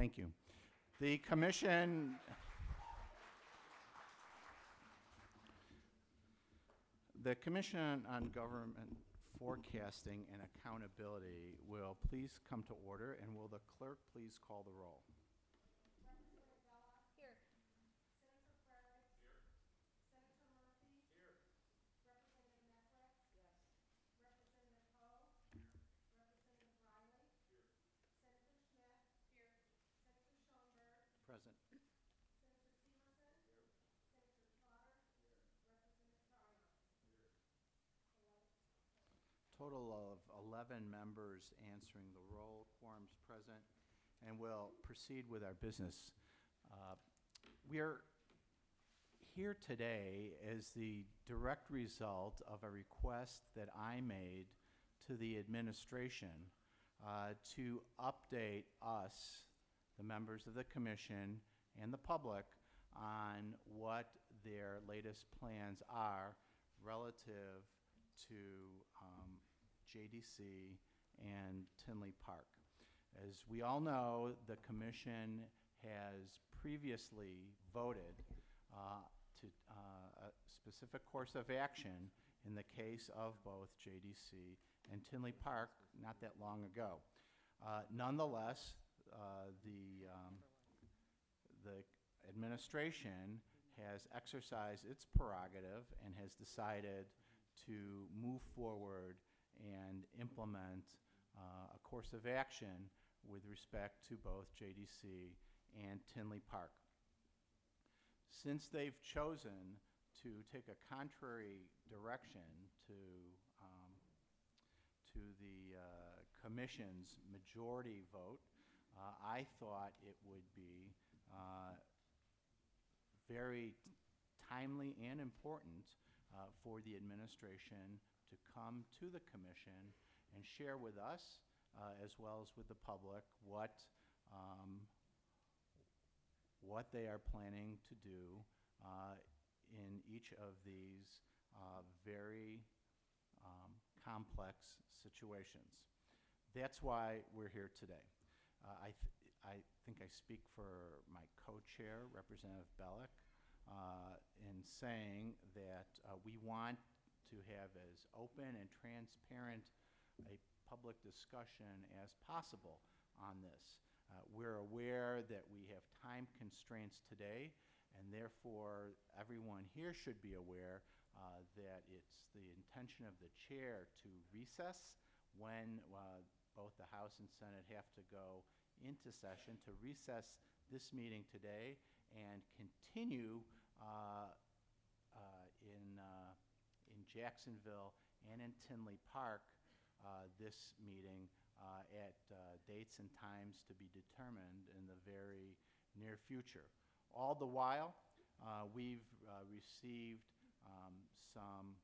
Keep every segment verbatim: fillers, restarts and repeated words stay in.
Thank you. The commission The Commission on Government Forecasting and Accountability will please come to order, and will the clerk please call the roll? Representative Bella? Here. Senator Frerichs? Here. Senator Murphy? Here. Representative Necklets? Yes. Representative Poe? Here. Representative Riley? Here. Senator Schmidt? Here. Senator Schoenberg? Present. Senator Severson? Here. Senator Trotter? Here. Representative Carter? Here. Total of eleven members answering the roll. Quorum's present, and we'll proceed with our business. Uh, we are here today as the direct result of a request that I made to the administration uh, to update us, the members of the commission and the public, on what their latest plans are relative to um, J D C and Tinley Park. As we all know, the commission has previously voted uh, to uh, a specific course of action in the case of both J D C and Tinley Park not that long ago. Uh, nonetheless, uh, the, um, the administration has exercised its prerogative and has decided to move forward and implement uh, a course of action with respect to both J D C and Tinley Park. Since they've chosen to take a contrary direction to, um, to the uh, commission's majority vote, uh, I thought it would be uh, very timely and important uh, for the administration to come to the commission and share with us, uh, as well as with the public, what um, what they are planning to do uh, in each of these uh, very um, complex situations. That's why we're here today. Uh, I, th I think I speak for my co-chair, Representative Bellick, uh, in saying that uh, we want to have as open and transparent a public discussion as possible on this. Uh, we're aware that we have time constraints today, and therefore everyone here should be aware uh, that it's the intention of the chair to recess when uh, both the House and Senate have to go into session, to recess this meeting today and continue uh, uh, in, uh, in Jacksonville and in Tinley Park uh, this meeting uh, at uh, dates and times to be determined in the very near future. All the while, uh, we've uh, received um, some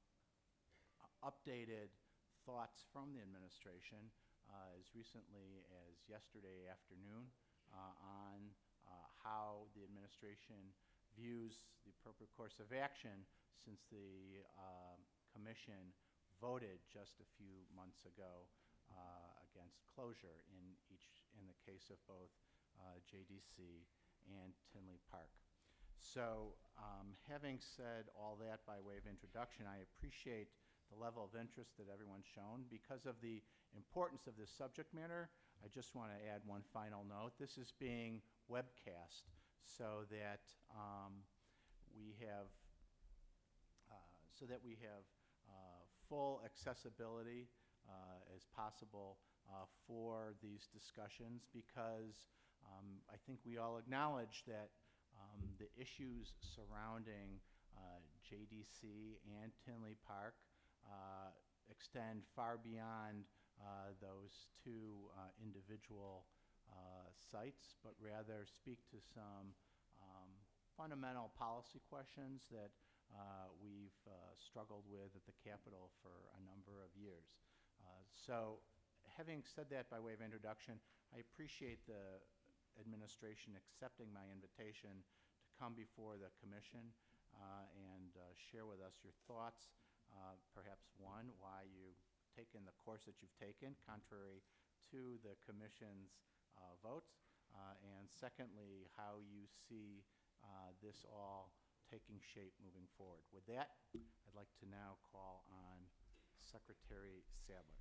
updated thoughts from the administration uh, as recently as yesterday afternoon uh, on uh, how the administration views the appropriate course of action since the uh, commission voted just a few months ago uh, against closure in each in the case of both uh, J D C and Tinley Park. So um, having said all that by way of introduction, I appreciate the level of interest that everyone's shown. Because of the importance of this subject matter, I just want to add one final note. This is being webcast so that um, we have uh, so that we have uh, full accessibility uh, as possible uh, for these discussions, because um, I think we all acknowledge that um, the issues surrounding uh, J D C and Tinley Park uh, extend far beyond uh, those two uh, individual uh, sites, but rather speak to some um, fundamental policy questions that uh, we've uh, struggled with at the Capitol for a number of years. Uh, so having said that by way of introduction, I appreciate the administration accepting my invitation to come before the commission uh, and uh, share with us your thoughts. Uh, perhaps one, why you've taken the course that you've taken, contrary to the commission's uh, votes, Uh, And secondly, how you see uh, this all taking shape moving forward. With that, I'd like to now call on Secretary Sadler.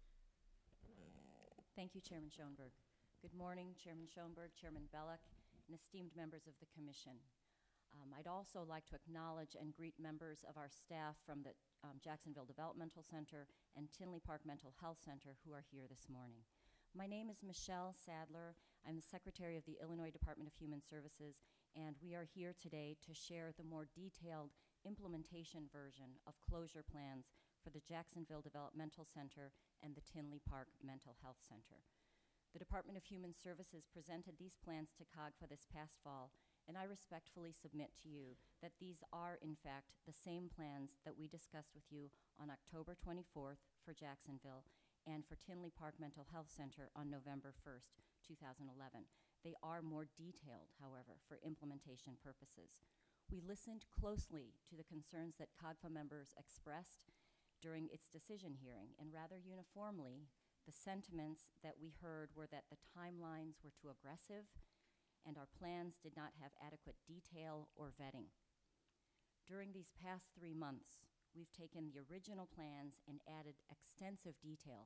Thank you, Chairman Schoenberg. Good morning, Chairman Schoenberg, Chairman Bellick, and esteemed members of the Commission. Um, I'd also like to acknowledge and greet members of our staff from the um, Jacksonville Developmental Center and Tinley Park Mental Health Center who are here this morning. My name is Michelle Sadler. I'm the Secretary of the Illinois Department of Human Services, and we are here today to share the more detailed implementation version of closure plans for the Jacksonville Developmental Center and the Tinley Park Mental Health Center. The Department of Human Services presented these plans to C O G F A this past fall, and I respectfully submit to you that these are, in fact, the same plans that we discussed with you on October twenty-fourth for Jacksonville and for Tinley Park Mental Health Center on November first, two thousand eleven. They are more detailed, however, for implementation purposes. We listened closely to the concerns that C O G F A members expressed during its decision hearing, and rather uniformly, the sentiments that we heard were that the timelines were too aggressive and our plans did not have adequate detail or vetting. During these past three months, we've taken the original plans and added extensive detail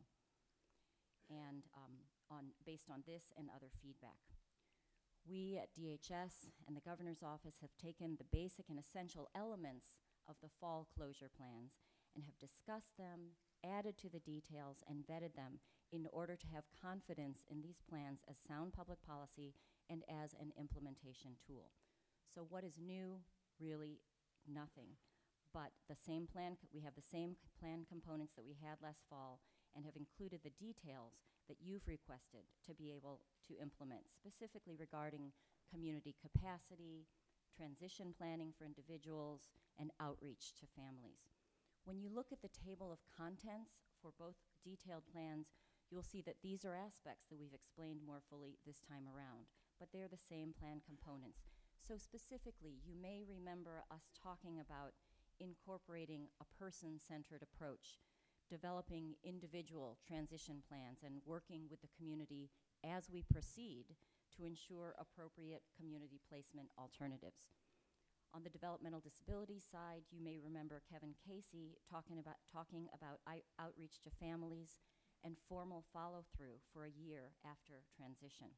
and um, on, based on this and other feedback. We at D H S and the Governor's Office have taken the basic and essential elements of the fall closure plans and have discussed them, added to the details, and vetted them in order to have confidence in these plans as sound public policy and as an implementation tool. So what is new? Really nothing. But the same plan, we have the same plan components that we had last fall and have included the details that you've requested to be able to implement, specifically regarding community capacity, transition planning for individuals, and outreach to families. When you look at the table of contents for both detailed plans, you'll see that these are aspects that we've explained more fully this time around, but they're the same plan components. So specifically, you may remember us talking about incorporating a person-centered approach, developing individual transition plans, and working with the community as we proceed to ensure appropriate community placement alternatives. On the developmental disability side, you may remember Kevin Casey talking about, talking about outreach to families and formal follow-through for a year after transition.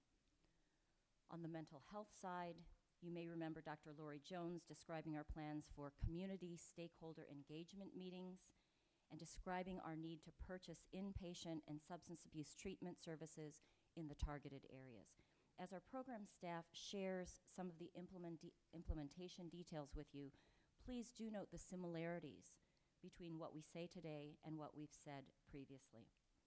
On the mental health side, you may remember Doctor Lori Jones describing our plans for community stakeholder engagement meetings and describing our need to purchase inpatient and substance abuse treatment services in the targeted areas. As our program staff shares some of the implement de implementation details with you, please do note the similarities between what we say today and what we've said previously.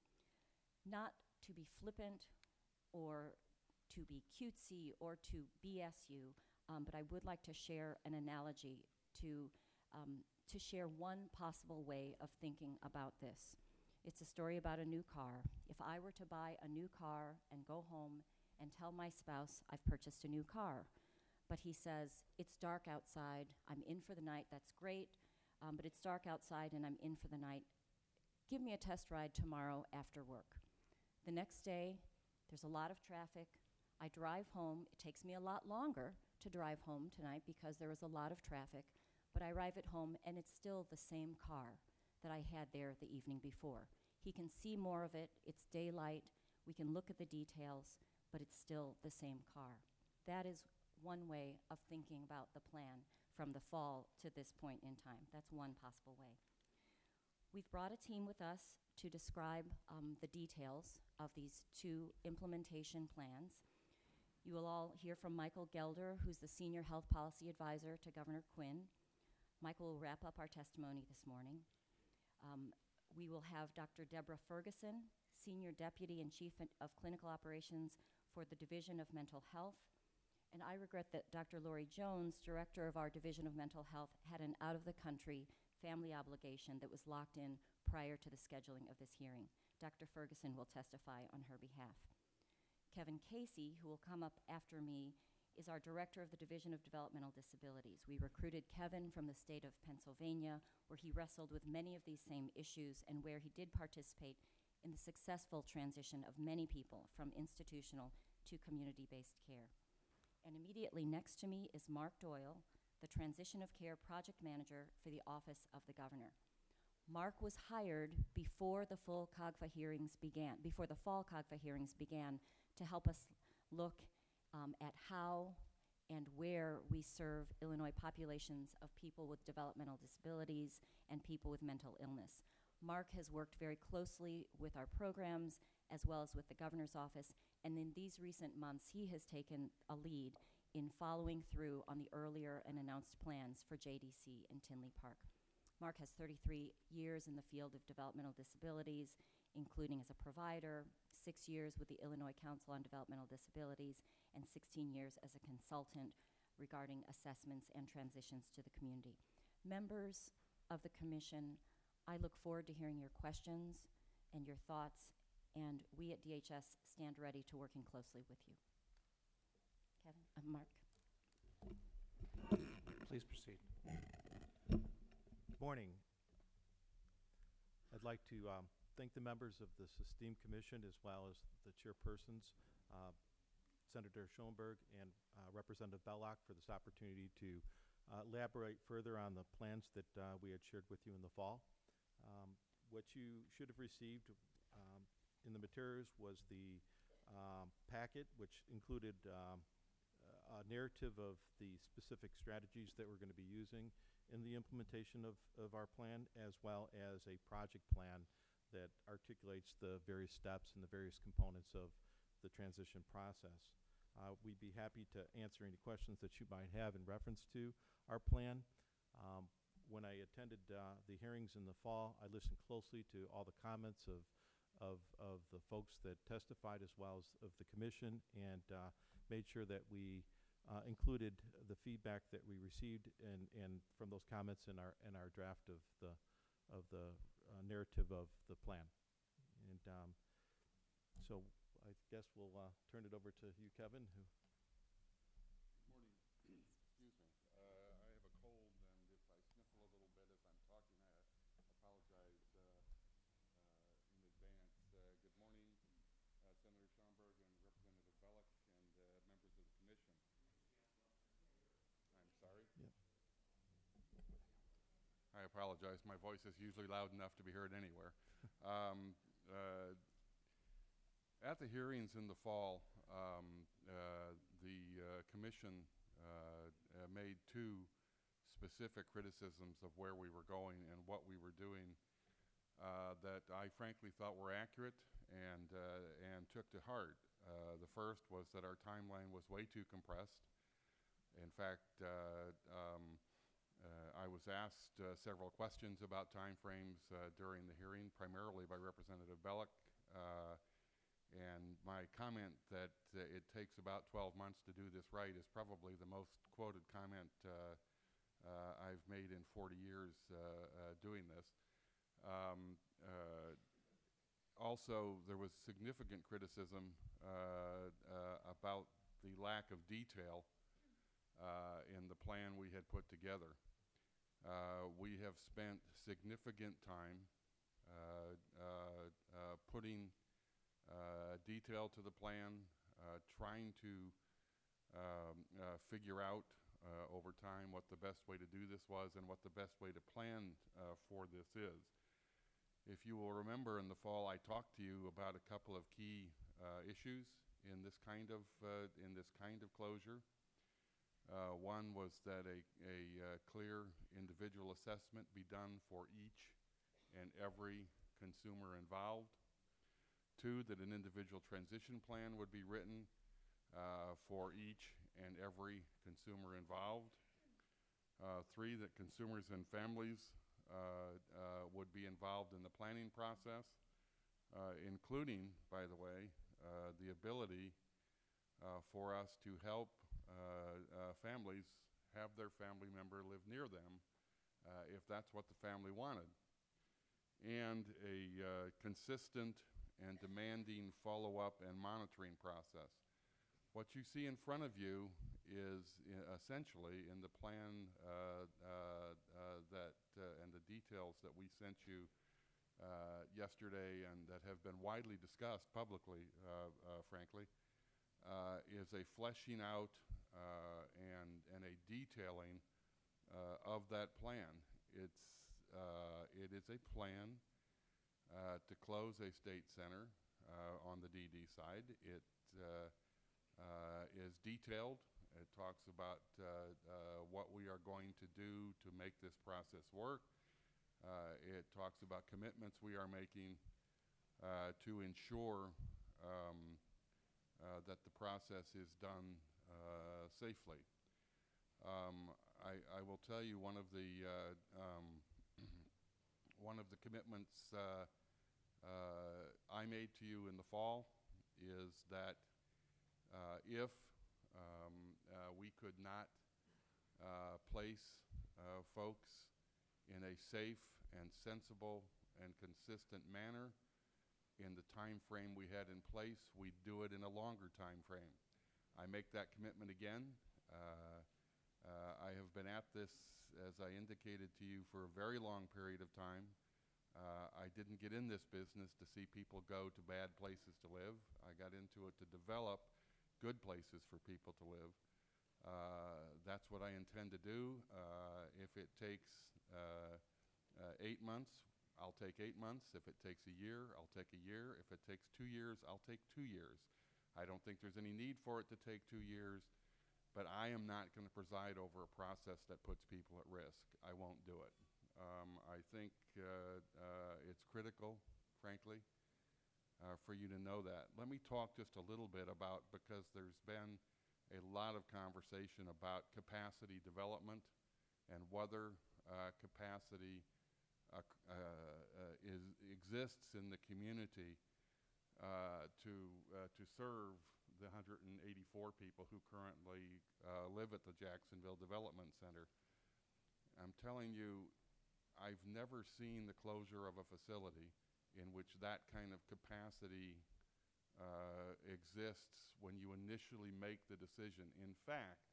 Not to be flippant or to be cutesy or to B S you, um, but I would like to share an analogy to, um, to share one possible way of thinking about this. It's a story about a new car. If I were to buy a new car and go home and tell my spouse I've purchased a new car, but he says, it's dark outside, I'm in for the night, that's great, um, but it's dark outside and I'm in for the night. Give me a test ride tomorrow after work. The next day, there's a lot of traffic. I drive home. It takes me a lot longer to drive home tonight because there was a lot of traffic, but I arrive at home and it's still the same car that I had there the evening before. He can see more of it, it's daylight, we can look at the details, but it's still the same car. That is one way of thinking about the plan from the fall to this point in time. That's one possible way. We've brought a team with us to describe um, the details of these two implementation plans. You will all hear from Michael Gelder, who's the Senior Health Policy Advisor to Governor Quinn. Michael will wrap up our testimony this morning. Um, we will have Doctor Deborah Ferguson, Senior Deputy and Chief of Clinical Operations for the Division of Mental Health. And I regret that Doctor Lori Jones, Director of our Division of Mental Health, had an out-of-the-country family obligation that was locked in prior to the scheduling of this hearing. Doctor Ferguson will testify on her behalf. Kevin Casey, who will come up after me, is our Director of the Division of Developmental Disabilities. We recruited Kevin from the state of Pennsylvania, where he wrestled with many of these same issues and where he did participate in the successful transition of many people from institutional to community-based care. And immediately next to me is Mark Doyle, the Transition of Care Project Manager for the Office of the Governor. Mark was hired before the full COGFA hearings began, before the fall COGFA hearings began, to help us look um, at how and where we serve Illinois populations of people with developmental disabilities and people with mental illness. Mark has worked very closely with our programs as well as with the governor's office, and in these recent months, he has taken a lead in following through on the earlier and announced plans for J D C in Tinley Park. Mark has thirty-three years in the field of developmental disabilities, including as a provider, six years with the Illinois Council on Developmental Disabilities, and sixteen years as a consultant regarding assessments and transitions to the community. Members of the commission, I look forward to hearing your questions and your thoughts, and we at D H S stand ready to working closely with you. Kevin, uh, Mark. Please proceed. Good morning. I'd like to um, thank the members of this esteemed commission as well as the chairpersons, uh, Senator Schoenberg and uh, Representative Belloc, for this opportunity to uh, elaborate further on the plans that uh, we had shared with you in the fall. Um, what you should have received um, in the materials was the um, packet, which included um, a narrative of the specific strategies that we're going to be using in the implementation of, of our plan, as well as a project plan that articulates the various steps and the various components of the transition process. Uh, we'd be happy to answer any questions that you might have in reference to our plan. Um, when I attended uh, the hearings in the fall, I listened closely to all the comments of, of, of the folks that testified as well as of the commission, and uh, made sure that we uh, included the feedback that we received and, and from those comments in our, in our draft of the, of the uh, narrative of the plan. And um, so I guess we'll uh, turn it over to you, Kevin. Who Morning. Excuse me. Uh, I have a cold, and if I sniffle a little bit as I'm talking, I apologize uh, uh, in advance. Uh, good morning, uh, Senator Schoenberg and Representative Belloc and uh, members of the commission. I'm sorry? Yep. I apologize. My voice is usually loud enough to be heard anywhere. um, uh, At the hearings in the fall, um, uh, the uh, commission uh, uh, made two specific criticisms of where we were going and what we were doing uh, that I frankly thought were accurate and, uh, and took to heart. Uh, the first was that our timeline was way too compressed. In fact, uh, um, uh, I was asked uh, several questions about timeframes uh, during the hearing, primarily by Representative Belloc. Uh, And my comment that uh, it takes about twelve months to do this right is probably the most quoted comment uh, uh, I've made in forty years uh, uh, doing this. Um, uh, also, there was significant criticism uh, uh, about the lack of detail uh, in the plan we had put together. Uh, we have spent significant time uh, uh, uh, putting Uh, detail to the plan, uh, trying to um, uh, figure out uh, over time what the best way to do this was and what the best way to plan uh, for this is. If you will remember, in the fall I talked to you about a couple of key uh, issues in this kind of uh, in this kind of closure. Uh, one was that a, a uh, clear individual assessment be done for each and every consumer involved. Two, that an individual transition plan would be written uh, for each and every consumer involved. Uh, three, that consumers and families uh, uh, would be involved in the planning process, uh, including, by the way, uh, the ability uh, for us to help uh, uh, families have their family member live near them uh, if that's what the family wanted. And a uh, consistent and demanding follow-up and monitoring process. What you see in front of you is uh, essentially in the plan uh, uh, uh, that uh, and the details that we sent you uh, yesterday and that have been widely discussed publicly, uh, uh, frankly, uh, is a fleshing out uh, and, and a detailing uh, of that plan. It's, uh, it is a plan uh, to close a state center uh, on the D D side. It uh, uh, is detailed. It talks about uh, uh, what we are going to do to make this process work. Uh, it talks about commitments we are making uh, to ensure um, uh, that the process is done uh, safely. Um, I, I will tell you one of the uh, um, one of the commitments uh, uh, I made to you in the fall is that uh, if um, uh, we could not uh, place uh, folks in a safe and sensible and consistent manner in the time frame we had in place, we'd do it in a longer time frame. I make that commitment again. Uh, uh, I have been at this, as I indicated to you, for a very long period of time. Uh, I didn't get in this business to see people go to bad places to live. I got into it to develop good places for people to live. Uh, that's what I intend to do. Uh, if it takes uh, uh, eight months, I'll take eight months. If it takes a year, I'll take a year. If it takes two years, I'll take two years. I don't think there's any need for it to take two years, but I am not going to preside over a process that puts people at risk. I won't do it. Um, I think uh, uh, it's critical, frankly, uh, for you to know that. Let me talk just a little bit about, because there's been a lot of conversation about capacity development and whether uh, capacity uh, uh, uh, is, exists in the community uh, to, uh, to serve the one hundred eighty-four people who currently uh, live at the Jacksonville Development Center. I'm telling you, I've never seen the closure of a facility in which that kind of capacity uh, exists when you initially make the decision. In fact,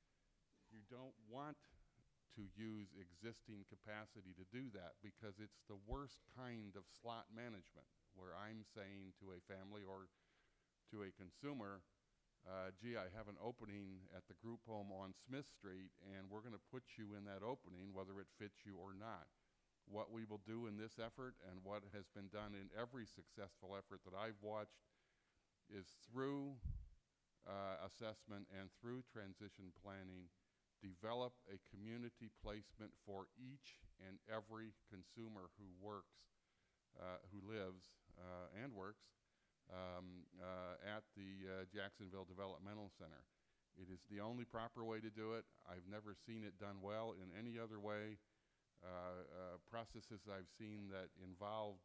you don't want to use existing capacity to do that, because it's the worst kind of slot management, where I'm saying to a family or to a consumer, uh, gee, I have an opening at the group home on Smith Street, and we're going to put you in that opening whether it fits you or not. What we will do in this effort, and what has been done in every successful effort that I've watched, is through uh, assessment and through transition planning, develop a community placement for each and every consumer who works, uh, who lives uh, and works um, uh, at the uh, Jacksonville Developmental Center. It is the only proper way to do it. I've never seen it done well in any other way. Uh, uh, processes I've seen that involved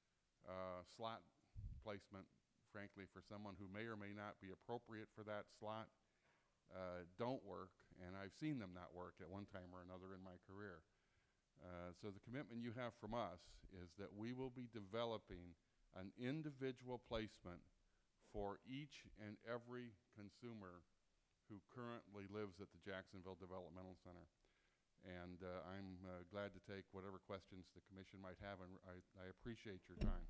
uh, slot placement, frankly, for someone who may or may not be appropriate for that slot, uh, don't work, and I've seen them not work at one time or another in my career. Uh, so the commitment you have from us is that we will be developing an individual placement for each and every consumer who currently lives at the Jacksonville Developmental Center. And uh, I'm uh, glad to take whatever questions the commission might have, and I, I appreciate your time.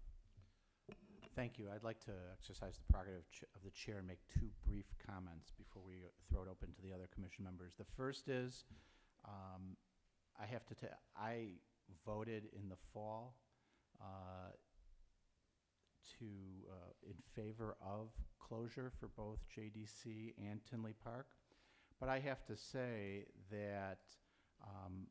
Thank you. I'd like to exercise the prerogative ch of the chair and make two brief comments before we throw it open to the other commission members. The first is, um, I have to tell, I voted in the fall uh, to, uh, in favor of closure for both J D C and Tinley Park. But I have to say that um,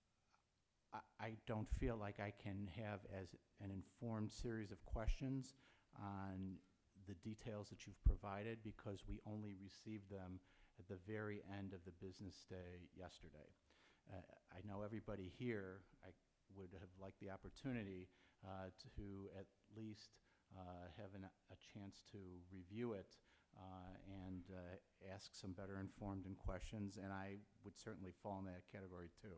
I, I don't feel like I can have as an informed series of questions on the details that you've provided, because we only received them at the very end of the business day yesterday. Uh, I know everybody here, I would have liked the opportunity uh, to at least uh, have an, a chance to review it uh, and uh, ask some better informed and questions, and I would certainly fall in that category too.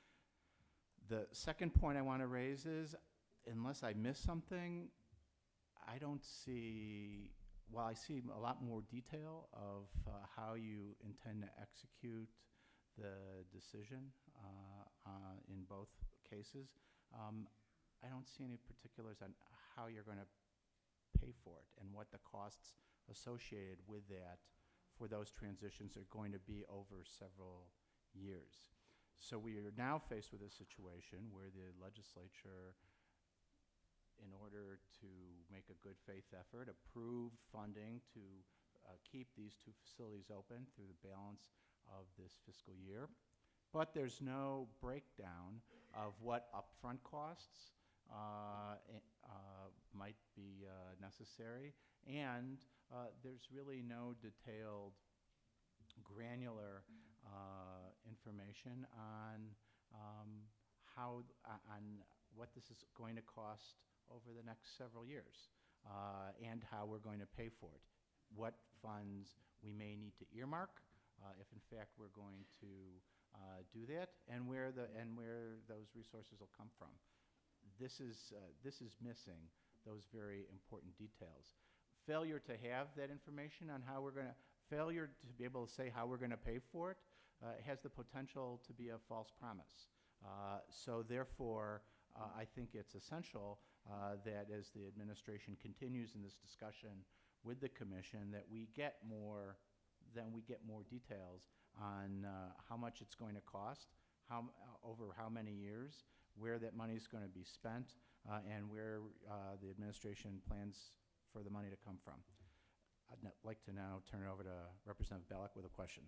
The second point I want to raise is, unless I miss something, I don't see, well, I see a lot more detail of uh, how you intend to execute the decision uh, uh, in both cases. Um, I don't see any particulars on how you're going to pay for it and what the costs associated with that for those transitions are going to be over several years. So we are now faced with a situation where the legislature, in order to make a good faith effort, approved funding to uh, keep these two facilities open through the balance of this fiscal year. But there's no breakdown of what upfront costs uh, i- uh, might be uh, necessary, and uh, there's really no detailed, granular uh, information on um, how uh, on what this is going to cost over the next several years, uh, and how we're going to pay for it. What funds we may need to earmark, uh, if in fact we're going to uh, do that, and where the and where those resources will come from. This is uh, this is missing those very important details. Failure to have that information on how we're going to failure to be able to say how we're going to pay for it uh, has the potential to be a false promise. Uh, so therefore, uh, I think it's essential uh, that as the administration continues in this discussion with the commission, that we get more, then we get more details on uh, how much it's going to cost, how, m- uh, over how many years, where that money is going to be spent, uh, and where uh, the administration plans for the money to come from. I'd n- like to now turn it over to Representative Bellick with a question.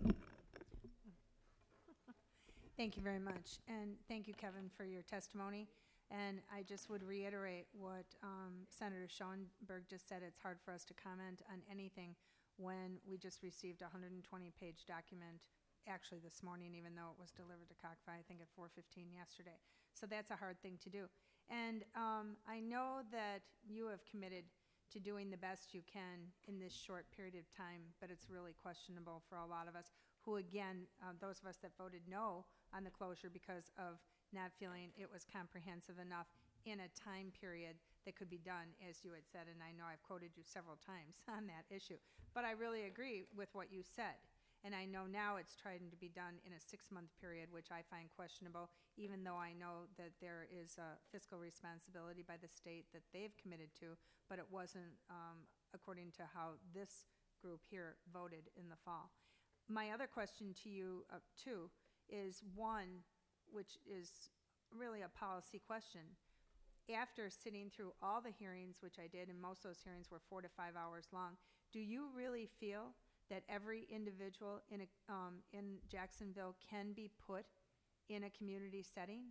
Thank you very much, and thank you, Kevin, for your testimony. And I just would reiterate what um, Senator Schoenberg just said. It's hard for us to comment on anything when we just received a one hundred twenty page document, actually this morning, even though it was delivered to Cockfight, I think at four fifteen yesterday. So that's a hard thing to do. And um, I know that you have committed to doing the best you can in this short period of time, but it's really questionable for a lot of us who, again, uh, those of us that voted no on the closure because of not feeling it was comprehensive enough in a time period that could be done, as you had said, and I know I've quoted you several times on that issue. But I really agree with what you said. And I know now it's trying to be done in a six-month period, which I find questionable, even though I know that there is a fiscal responsibility by the state that they've committed to, but it wasn't um, according to how this group here voted in the fall. My other question to you, uh, too, is one, which is really a policy question. After sitting through all the hearings, which I did, and most of those hearings were four to five hours long, do you really feel that every individual in, a, um, in Jacksonville can be put in a community setting?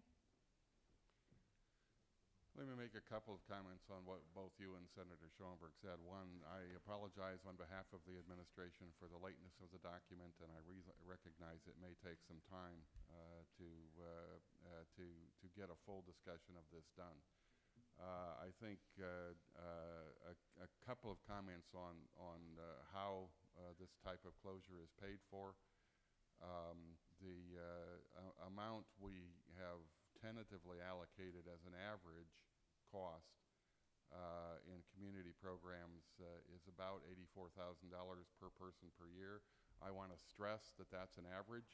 Let me make a couple of comments on what both you and Senator Schoenberg said. One, I apologize on behalf of the administration for the lateness of the document, and I re recognize it may take some time uh, to, uh, uh, to, to get a full discussion of this done. Uh, I think uh, uh, a, a couple of comments on, on uh, how uh, this type of closure is paid for. Um, the uh, amount we have tentatively allocated as an average cost uh, in community programs uh, is about eighty-four thousand dollars per person per year. I want to stress that that's an average.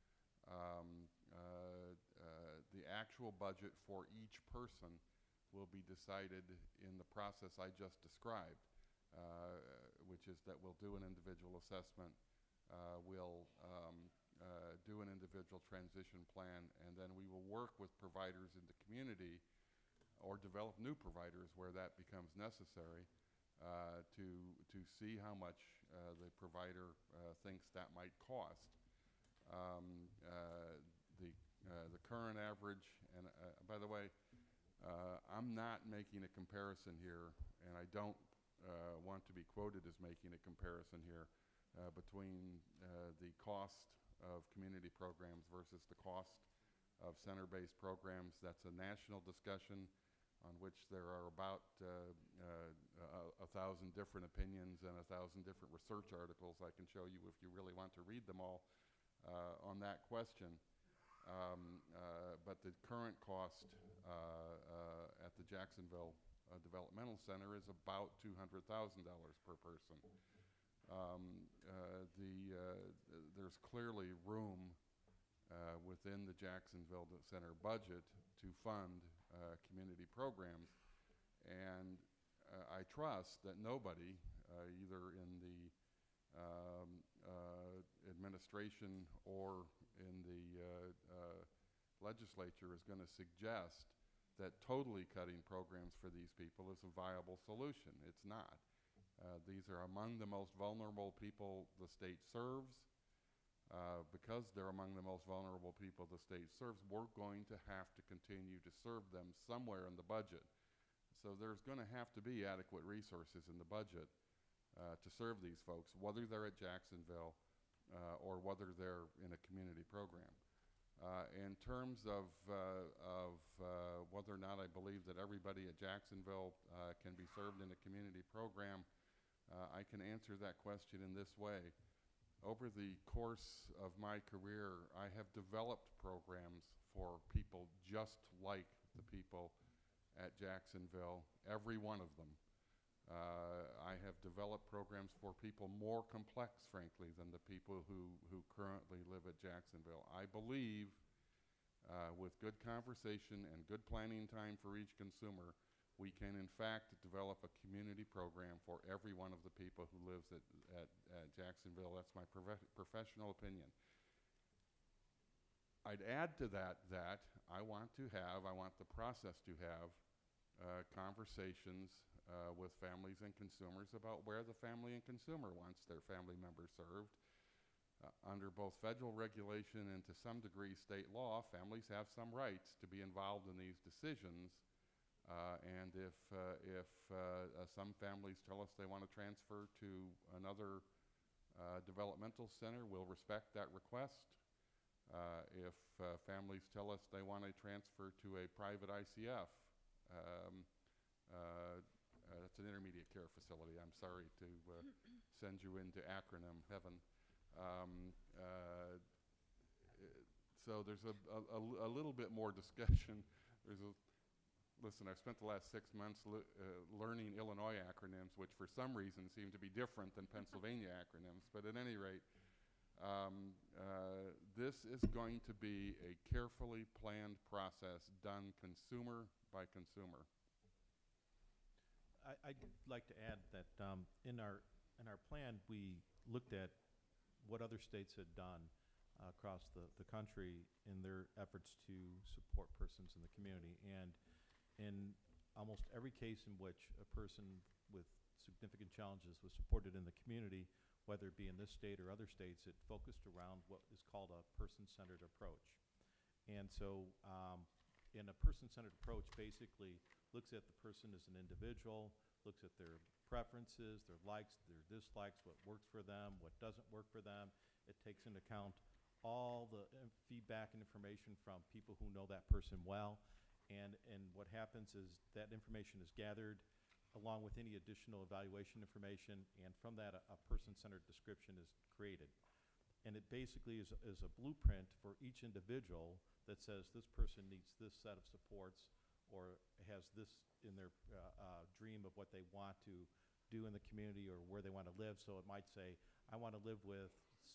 Um, uh, uh, the actual budget for each person will be decided in the process I just described, uh, which is that we'll do an individual assessment, uh, we'll um, uh, do an individual transition plan, and then we will work with providers in the community or develop new providers where that becomes necessary uh, to, to see how much uh, the provider uh, thinks that might cost. Um, uh, the, uh, the current average, and uh, by the way, uh, I'm not making a comparison here, and I don't uh, want to be quoted as making a comparison here uh, between uh, the cost of community programs versus the cost of center-based programs. That's a national discussion on which there are about uh, uh, a, a thousand different opinions and a thousand different research articles. I can show you if you really want to read them all uh, on that question. Um, uh, but the current cost uh, uh, at the Jacksonville uh, Developmental Center is about two hundred thousand dollars per person. Um, uh, the, uh, th there's clearly room uh, within the Jacksonville Center budget to fund uh, community programs, and uh, I trust that nobody, uh, either administration or in the uh, uh, legislature is going to suggest that totally cutting programs for these people is a viable solution. It's not. Uh, these are among the most vulnerable people the state serves. Uh, because they're among the most vulnerable people the state serves, we're going to have to continue to serve them somewhere in the budget. So there's going to have to be adequate resources in the budget uh, to serve these folks, whether they're at Jacksonville uh, or whether they're in a community program. Uh, in terms of, uh, of uh, whether or not I believe that everybody at Jacksonville uh, can be served in a community program, uh, I can answer that question in this way. Over the course of my career, I have developed programs for people just like the people at Jacksonville, every one of them. Uh, I have developed programs for people more complex, frankly, than the people who, who currently live at Jacksonville. I believe uh, with good conversation and good planning time for each consumer, we can in fact develop a community program for every one of the people who lives at, at, at Jacksonville. That's my prof professional opinion. I'd add to that that I want to have, I want the process to have uh, conversations uh, with families and consumers about where the family and consumer wants their family members served. Uh, under both federal regulation and to some degree state law, families have some rights to be involved in these decisions. Uh, and if, uh, if uh, uh, some families tell us they want to transfer to another uh, developmental center, we'll respect that request. Uh, if uh, families tell us they want to transfer to a private I C F, um, uh, uh, that's an intermediate care facility. I'm sorry to uh, send you into acronym heaven. Um, uh, so there's a, a, a little bit more discussion. There's a Listen, I've spent the last six months le uh, learning Illinois acronyms, which for some reason seem to be different than Pennsylvania acronyms. But at any rate, um, uh, this is going to be a carefully planned process done consumer by consumer. I, I'd like to add that um, in our in our plan, we looked at what other states had done uh, across the, the country in their efforts to support persons in the community. And in almost every case in which a person with significant challenges was supported in the community, whether it be in this state or other states, it focused around what is called a person-centered approach. And so um, in a person-centered approach basically looks at the person as an individual, looks at their preferences, their likes, their dislikes, what works for them, what doesn't work for them. It takes into account all the uh, feedback and information from people who know that person well. And, and what happens is that information is gathered along with any additional evaluation information, and from that a, a person-centered description is created. And it basically is, is a blueprint for each individual that says this person needs this set of supports or has this in their uh, uh, dream of what they want to do in the community or where they want to live. So it might say, I want to live with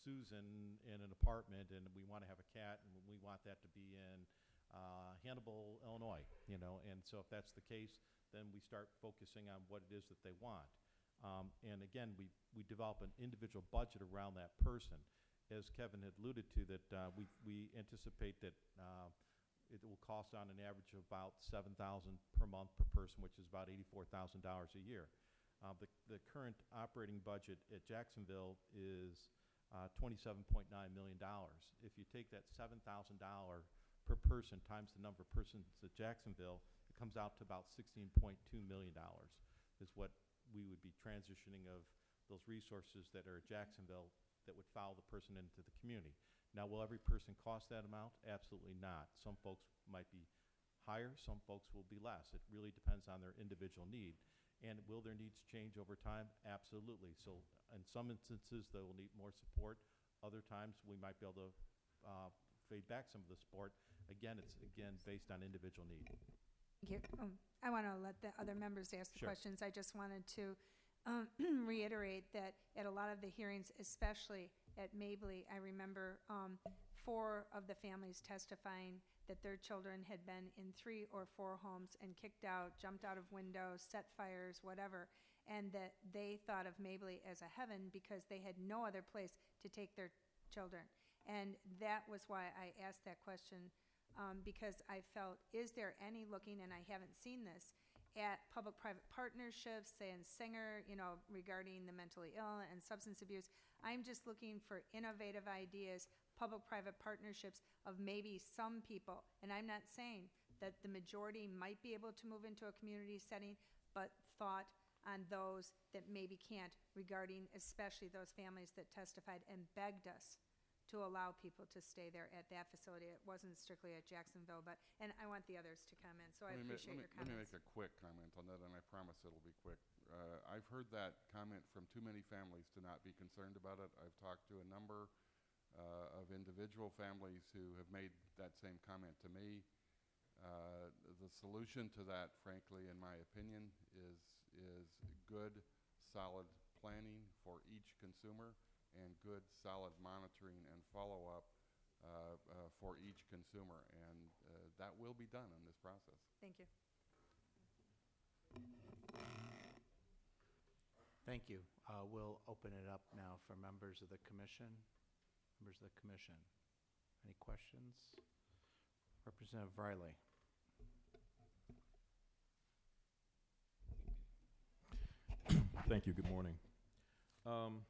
Susan in an apartment and we want to have a cat and we want that to be in Uh, Hannibal, Illinois, you know, and so if that's the case, then we start focusing on what it is that they want. Um, and again, we, we develop an individual budget around that person. As Kevin had alluded to, that uh, we, we anticipate that uh, it will cost on an average of about seven thousand dollars per month per person, which is about eighty-four thousand dollars a year. Uh, the, the current operating budget at Jacksonville is uh, twenty-seven point nine million dollars. If you take that seven thousand dollars per person times the number of persons at Jacksonville, it comes out to about sixteen point two million dollars is what we would be transitioning of those resources that are at Jacksonville that would follow the person into the community. Now, will every person cost that amount? Absolutely not. Some folks might be higher, some folks will be less. It really depends on their individual need. And will their needs change over time? Absolutely. So in some instances, they will need more support. Other times, we might be able to uh, fade back some of the support. Again, it's again based on individual need. Thank you. Um, I want to let the other members ask the Sure. questions. I just wanted to um, reiterate that at a lot of the hearings, especially at Mabley, I remember um, four of the families testifying that their children had been in three or four homes and kicked out, jumped out of windows, set fires, whatever, and that they thought of Mabley as a heaven because they had no other place to take their children. And that was why I asked that question, um, because I felt, is there any looking, and I haven't seen this, at public-private partnerships, say in Singer, you know, regarding the mentally ill and substance abuse. I'm just looking for innovative ideas, public-private partnerships of maybe some people. And I'm not saying that the majority might be able to move into a community setting, but thought on those that maybe can't, regarding especially those families that testified and begged us to allow people to stay there at that facility. It wasn't strictly at Jacksonville, but, and I want the others to comment, so I Let me ma- appreciate let your me- Let me comments. make a quick comment on that, and I promise it'll be quick. Uh, I've heard that comment from too many families to not be concerned about it. I've talked to a number uh, of individual families who have made that same comment to me. Uh, the solution to that, frankly, in my opinion, is is good, solid planning for each consumer and good, solid monitoring and follow-up uh, uh, for each consumer. And uh, that will be done in this process. Thank you. Thank you. Uh, We'll open it up now for members of the commission. Members of the commission. Any questions? Representative Riley. Thank you. Good morning. Um,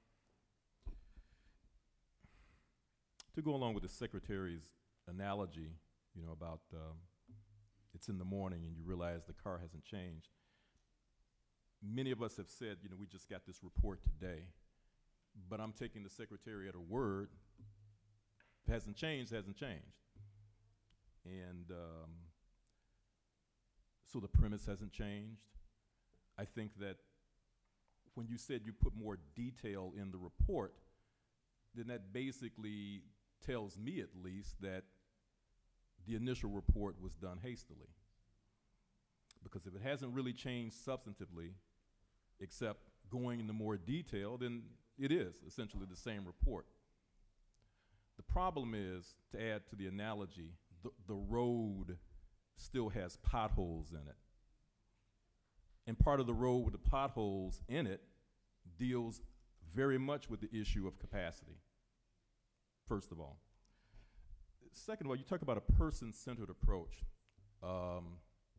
to go along with the secretary's analogy, you know, about um, it's in the morning and you realize the car hasn't changed. Many of us have said, you know, we just got this report today, but I'm taking the secretary at her word. If it hasn't changed, it hasn't changed. And um, so the premise hasn't changed. I think that when you said you put more detail in the report, then that basically tells me at least that the initial report was done hastily. Because if it hasn't really changed substantively, except going into more detail, then it is essentially the same report. The problem is, to add to the analogy, the, the road still has potholes in it. And part of the road with the potholes in it deals very much with the issue of capacity, first of all. Second of all, you talk about a person-centered approach. Um,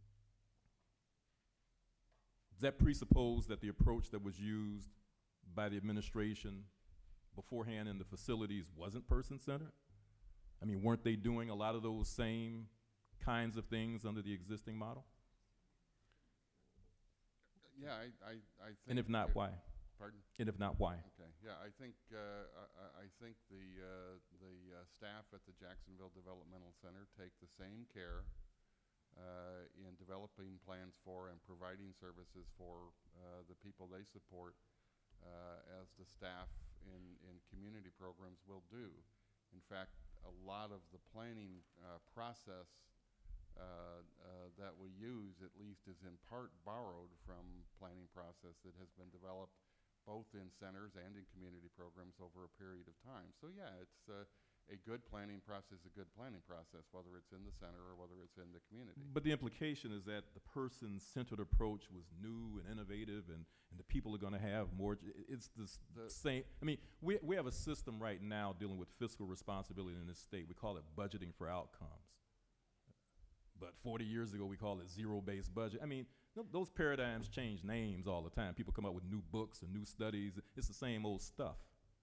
does that presuppose that the approach that was used by the administration beforehand in the facilities wasn't person-centered? I mean, weren't they doing a lot of those same kinds of things under the existing model? Yeah, I, I, I think. And if not, uh, why? Pardon? And if not, why? Okay, yeah, I think, uh, I, I- I think the, uh, the uh, staff at the Jacksonville Developmental Center take the same care uh, in developing plans for and providing services for uh, the people they support uh, as the staff in, in community programs will do. In fact, a lot of the planning uh, process uh, uh, that we use, at least, is in part borrowed from planning process that has been developed both in centers and in community programs over a period of time. So yeah, it's uh, a good planning process, a good planning process, whether it's in the center or whether it's in the community. But the implication is that the person-centered approach was new and innovative, and, and the people are going to have more. i- It's the, s- The- same. I mean, we, we have a system right now dealing with fiscal responsibility in this state. We call it budgeting for outcomes. But forty years ago, we called it zero-based budget. I mean, th- those paradigms change names all the time. People come up with new books and new studies. It's the same old stuff.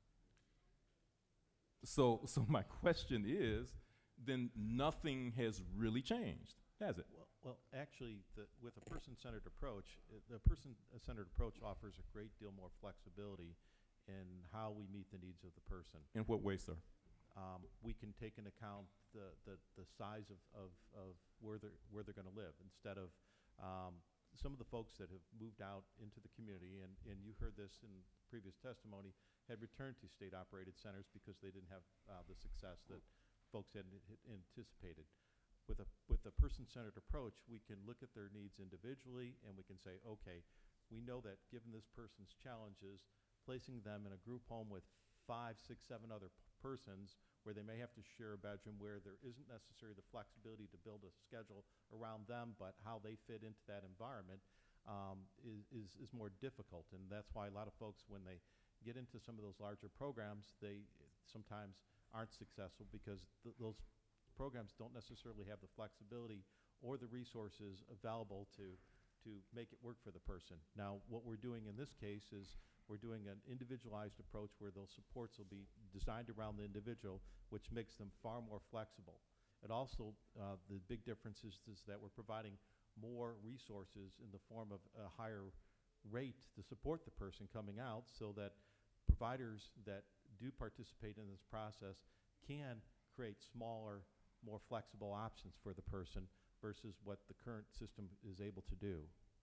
So, so my question is, then nothing has really changed, has it? Well, well, actually, the, with a person-centered approach, uh, the person-centered approach offers a great deal more flexibility in how we meet the needs of the person. In what way, sir? Um, we can take into account the, the, the size of, of, of where they're, where they're going to live, instead of um, some of the folks that have moved out into the community, and, and you heard this in previous testimony, had returned to state-operated centers because they didn't have uh, the success that folks had, had anticipated. With a, with a person-centered approach, we can look at their needs individually, and we can say, okay, we know that given this person's challenges, placing them in a group home with five, six, seven other p- persons where they may have to share a bedroom, where there isn't necessarily the flexibility to build a schedule around them, but how they fit into that environment um, is, is, is more difficult. And that's why a lot of folks, when they get into some of those larger programs, they sometimes aren't successful because th those programs don't necessarily have the flexibility or the resources available to to make it work for the person. Now, what we're doing in this case is we're doing an individualized approach where those supports will be designed around the individual, which makes them far more flexible. It also, uh, the big difference is, is that we're providing more resources in the form of a higher rate to support the person coming out, so that providers that do participate in this process can create smaller, more flexible options for the person versus what the current system is able to do.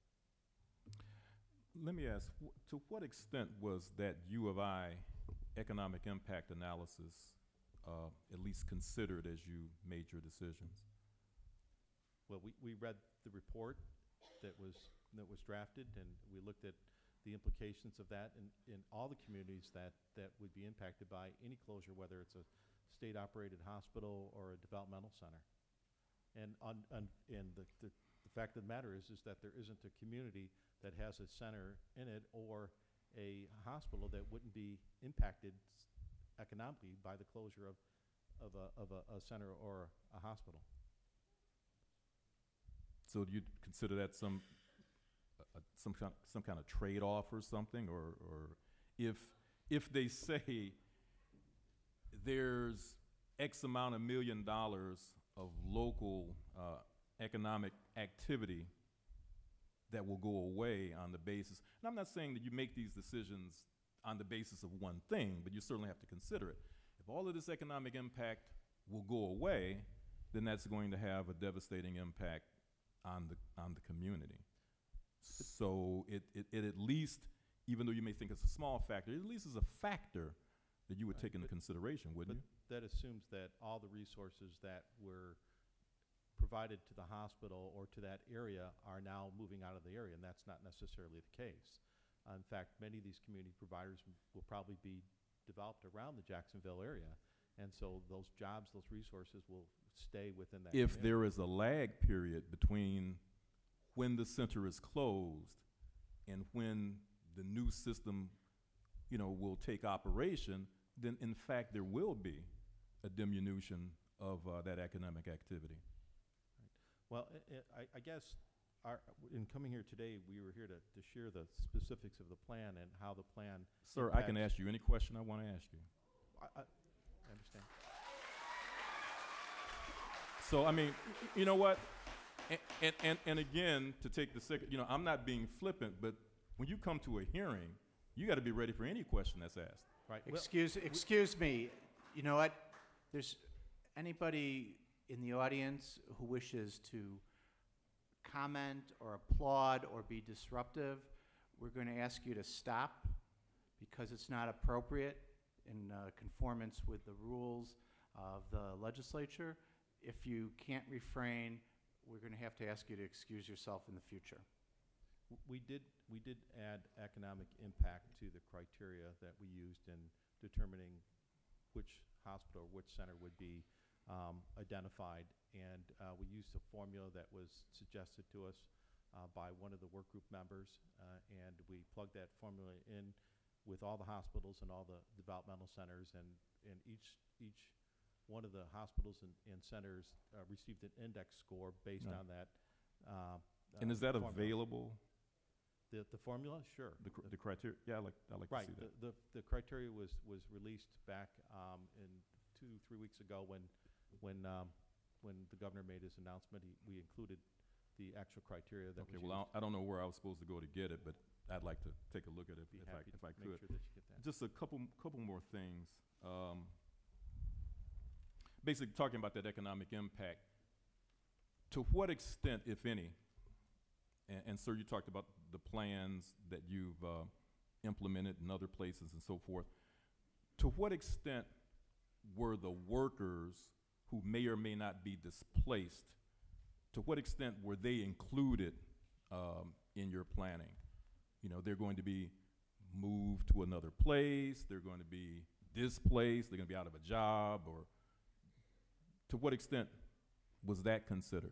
Let me ask, wh- to what extent was that U of I economic impact analysis uh, at least considered as you made your decisions? Well, we, we read the report that was, that was drafted, and we looked at the implications of that in, in all the communities that, that would be impacted by any closure, whether it's a state-operated hospital or a developmental center. And, on, on, and the, the, the fact of the matter is, is that there isn't a community that has a center in it or a hospital that wouldn't be impacted economically by the closure of, of, a, of a, a center or a hospital. So do you consider that some, uh, some, kind, some kind of trade-off or something? Or, or if, if they say there's X amount of million dollars of local uh, economic activity that will go away on the basis, and I'm not saying that you make these decisions on the basis of one thing, but you certainly have to consider it. If all of this economic impact will go away, then that's going to have a devastating impact on the, on the community. So it, it, it at least, even though you may think it's a small factor, it at least is a factor that you would Right, take into but- consideration, wouldn't But you? that assumes that all the resources that were provided to the hospital or to that area are now moving out of the area, and that's not necessarily the case. Uh, in fact, many of these community providers m- will probably be developed around the Jacksonville area, and so those jobs, those resources will stay within that If community. there is a lag period between when the center is closed and when the new system, you know, will take operation, then in fact there will be a diminution of uh, that economic activity. Well, I, I, I guess our, in coming here today, we were here to, to share the specifics of the plan and how the plan. Sir, I can impacts- ask you any question I want to ask you. I, I I understand. So, I mean, y- you know what? And, and, and, and again, to take the second, you know, I'm not being flippant, but when you come to a hearing, you got to be ready for any question that's asked. Right. Well, Excuse, excuse me, you know what? There's anybody in the audience who wishes to comment or applaud or be disruptive, we're going to ask you to stop because it's not appropriate in uh, conformance with the rules of the legislature. If you can't refrain, we're going to have to ask you to excuse yourself in the future. w- we did, we did add economic impact to the criteria that we used in determining which hospital, or which center would be um, identified. And uh, we used a formula that was suggested to us uh, by one of the work group members, uh, and we plugged that formula in with all the hospitals and all the developmental centers, and, and each, each one of the hospitals and, and centers uh, received an index score based Right. on that. Uh, And uh, is that formula. available, The, the formula? Sure. the, cr- The- the criteria? Yeah, I'd like, I'd like Right, to see that. the, the, the criteria was, was released back um, in two, three weeks ago when, when, um, when the governor made his announcement. He, we included the actual criteria that Okay, was well, I used. don't- I don't know where I was supposed to go to get it, but I'd like to take a look at it Be if I, happy if to I make could. sure that you get that. Just a couple, couple more things. Um, basically, talking about that economic impact. To what extent, if any, and, and sir, you talked about the plans that you've uh, implemented in other places and so forth. To what extent were the workers who may or may not be displaced, to what extent were they included um, in your planning? You know, they're going to be moved to another place, they're going to be displaced, they're going to be out of a job, or to what extent was that considered?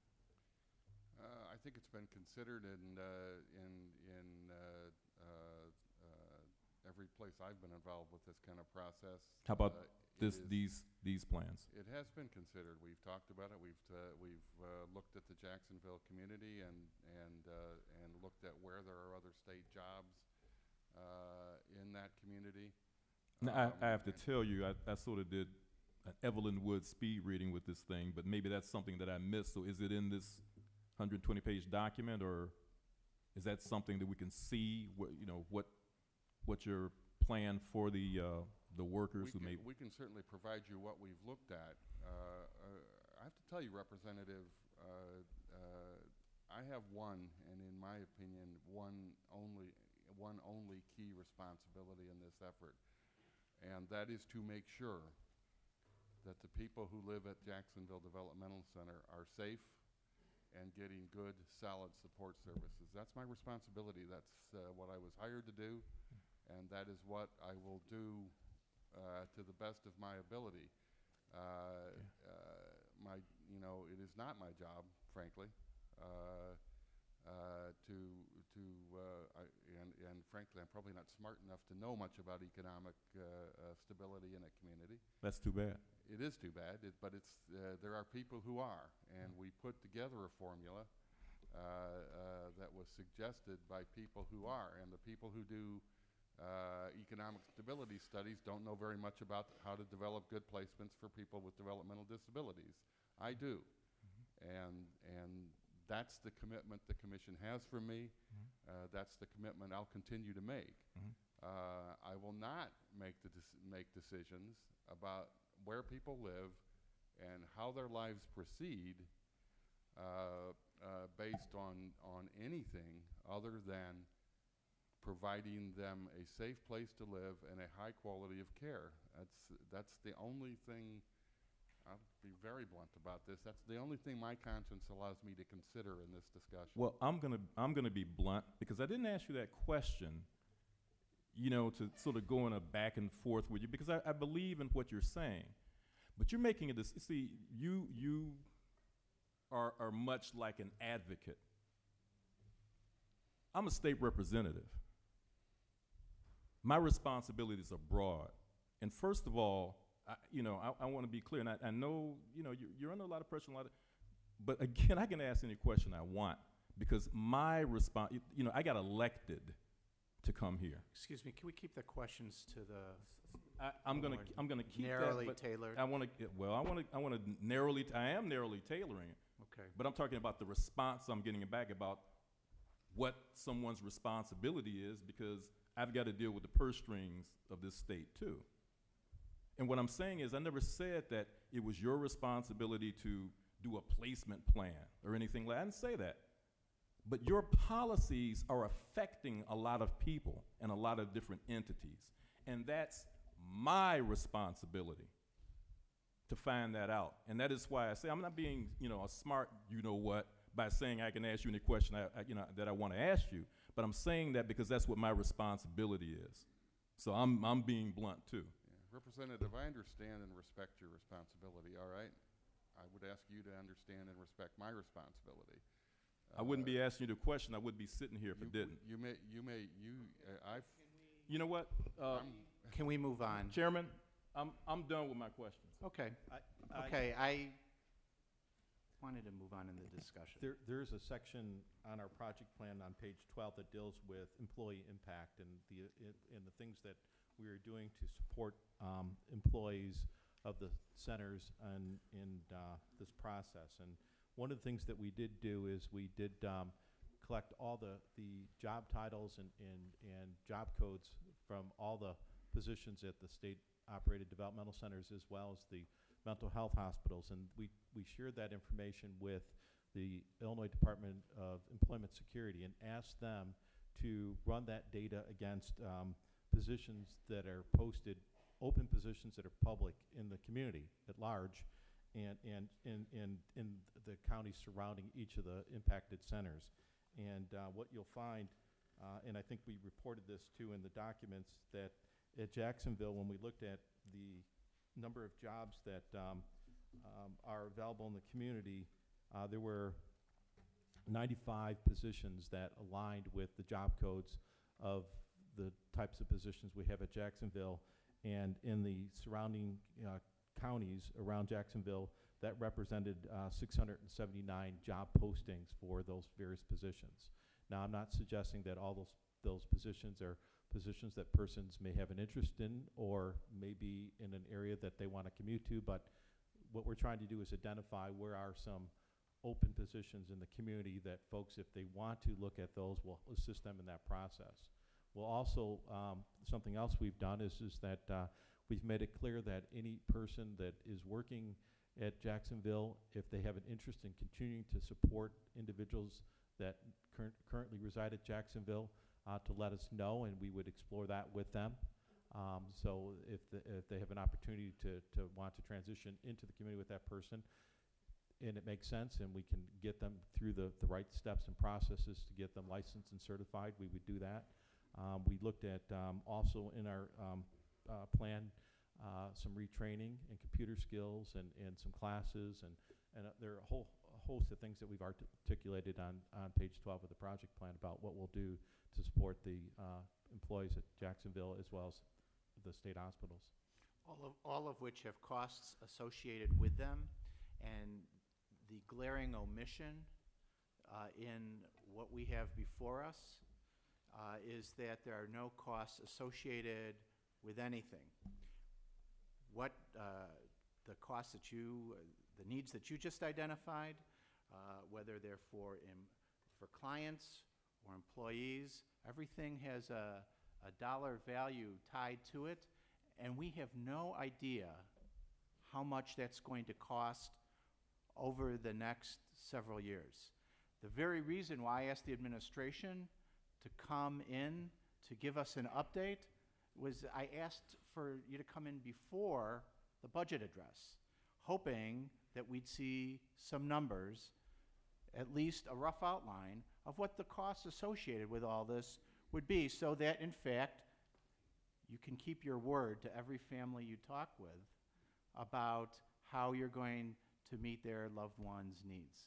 Uh, I think it's been considered in, uh, in, in uh, uh, uh, every place I've been involved with this kind of process. How about uh, it this, is- these, these plans? It has been considered. We've talked about it. We've, uh, we've uh, looked at the Jacksonville community and, and, uh, and looked at where there are other state jobs uh, in that community. Now, I, I Um, have to and- tell you, I, I sort of did an Evelyn Wood speed reading with this thing, but maybe that's something that I missed. So is it in this one hundred twenty page document, or is that something that we can see, what, you know, what, what your plan for the, uh, the workers who We may, can, we can certainly provide you what we've looked at. Uh, uh, I have to tell you, Representative, uh, uh, I have one, and in my opinion, one only, one only key responsibility in this effort, and that is to make sure that the people who live at Jacksonville Developmental Center are safe and getting good, solid support services. That's my responsibility. That's uh, what I was hired to do, and that is what I will do uh, to the best of my ability. Uh, uh, my, you know, it is not my job, frankly, uh, uh, to to uh, I, and and frankly, I'm probably not smart enough to know much about economic uh, uh, stability in a community. that's too bad. It is too bad, it, but it's uh, there are people who are, and we put together a formula uh, uh, that was suggested by people who are, and the people who do uh, economic stability studies don't know very much about how to develop good placements for people with developmental disabilities. I do, and and that's the commitment the commission has for me. Uh, that's the commitment I'll continue to make. Mhm. Uh, I will not make the dec- make decisions about where people live and how their lives proceed uh, uh, based on on anything other than providing them a safe place to live and a high quality of care. That's that's the only thing. I'll be very blunt about this. That's the only thing my conscience allows me to consider in this discussion. Well, I'm gonna, I'm gonna be blunt, because I didn't ask you that question, you know, to sort of go in a back and forth with you, because I, I believe in what you're saying. But you're making a dis- see, you, you are, are much like an advocate. I'm a state representative. My responsibilities are broad. And first of all, I, you know, I, I want to be clear, and I, I know, you know, you're, you're under a lot of pressure, a lot of, but again, I can ask any question I want, because my response, you know, I got elected to come here. Excuse me, can we keep the questions to the I, I'm gonna, more I'm gonna keep narrowly that, tailored? but I want to, well, I want to, I want to narrowly, t- I am narrowly tailoring it, Okay. but I'm talking about the response I'm getting back about what someone's responsibility is, because I've got to deal with the purse strings of this state too. And what I'm saying is, I never said that it was your responsibility to do a placement plan or anything like that. I didn't say that. But your policies are affecting a lot of people and a lot of different entities. And that's my responsibility to find that out. And that is why I say I'm not being, you know, a smart, you know what, by saying I can ask you any question I, I, you know, that I want to ask you. But I'm saying that because that's what my responsibility is. So I'm, I'm being blunt too. Yeah. Representative, I understand and respect your responsibility, all right? I would ask you to understand and respect my responsibility. I wouldn't Uh, be asking you the question. I would be sitting here if you, it didn't. You may, you may, you, uh, I've, You know what, uh, I'm, Can we move on? Chairman, I'm, I'm done with my questions. Okay, I- I- okay, I wanted to move on in the discussion. There, there is a section on our project plan on page twelve that deals with employee impact and the, it- and the things that we are doing to support um, employees of the centers and in uh, this process. And one of the things that we did do is we did um, collect all the, the job titles and, and, and job codes from all the positions at the state-operated developmental centers as well as the mental health hospitals. And we, we shared that information with the Illinois Department of Employment Security and asked them to run that data against um, positions that are posted, open positions that are public in the community at large, and and in in in the counties surrounding each of the impacted centers. And uh, what you'll find, uh, and I think we reported this too in the documents, that at Jacksonville, when we looked at the number of jobs that um, um, are available in the community, uh, there were ninety-five positions that aligned with the job codes of the types of positions we have at Jacksonville, and in the surrounding uh, counties around Jacksonville, that represented uh, six hundred seventy-nine job postings for those various positions. Now, I'm not suggesting that all those those positions are positions that persons may have an interest in or maybe in an area that they want to commute to, but what we're trying to do is identify where are some open positions in the community that folks, if they want to look at those, will assist them in that process. We'll also, um, something else we've done is, is that uh, we've made it clear that any person that is working at Jacksonville, if they have an interest in continuing to support individuals that cur currently reside at Jacksonville, uh, to let us know, and we would explore that with them. Um, so if, the, if they have an opportunity to, to want to transition into the community with that person, and it makes sense, and we can get them through the, the right steps and processes to get them licensed and certified, we would do that. Um, we looked at um, also in our um, uh, plan uh, some retraining and computer skills and, and some classes, and, and uh, there are a whole a host of things that we've articulated on, on page twelve of the project plan about what we'll do to support the uh, employees at Jacksonville as well as the state hospitals. All of, all of which have costs associated with them, and the glaring omission uh, in what we have before us uh, is that there are no costs associated with anything. What uh, the costs that you, uh, the needs that you just identified, uh, whether they're for, em for clients or employees, everything has a, a dollar value tied to it, and we have no idea how much that's going to cost over the next several years. The very reason why I asked the administration to come in to give us an update was I asked for you to come in before the budget address, hoping that we'd see some numbers, at least a rough outline of what the costs associated with all this would be, so that in fact you can keep your word to every family you talk with about how you're going to meet their loved ones' needs.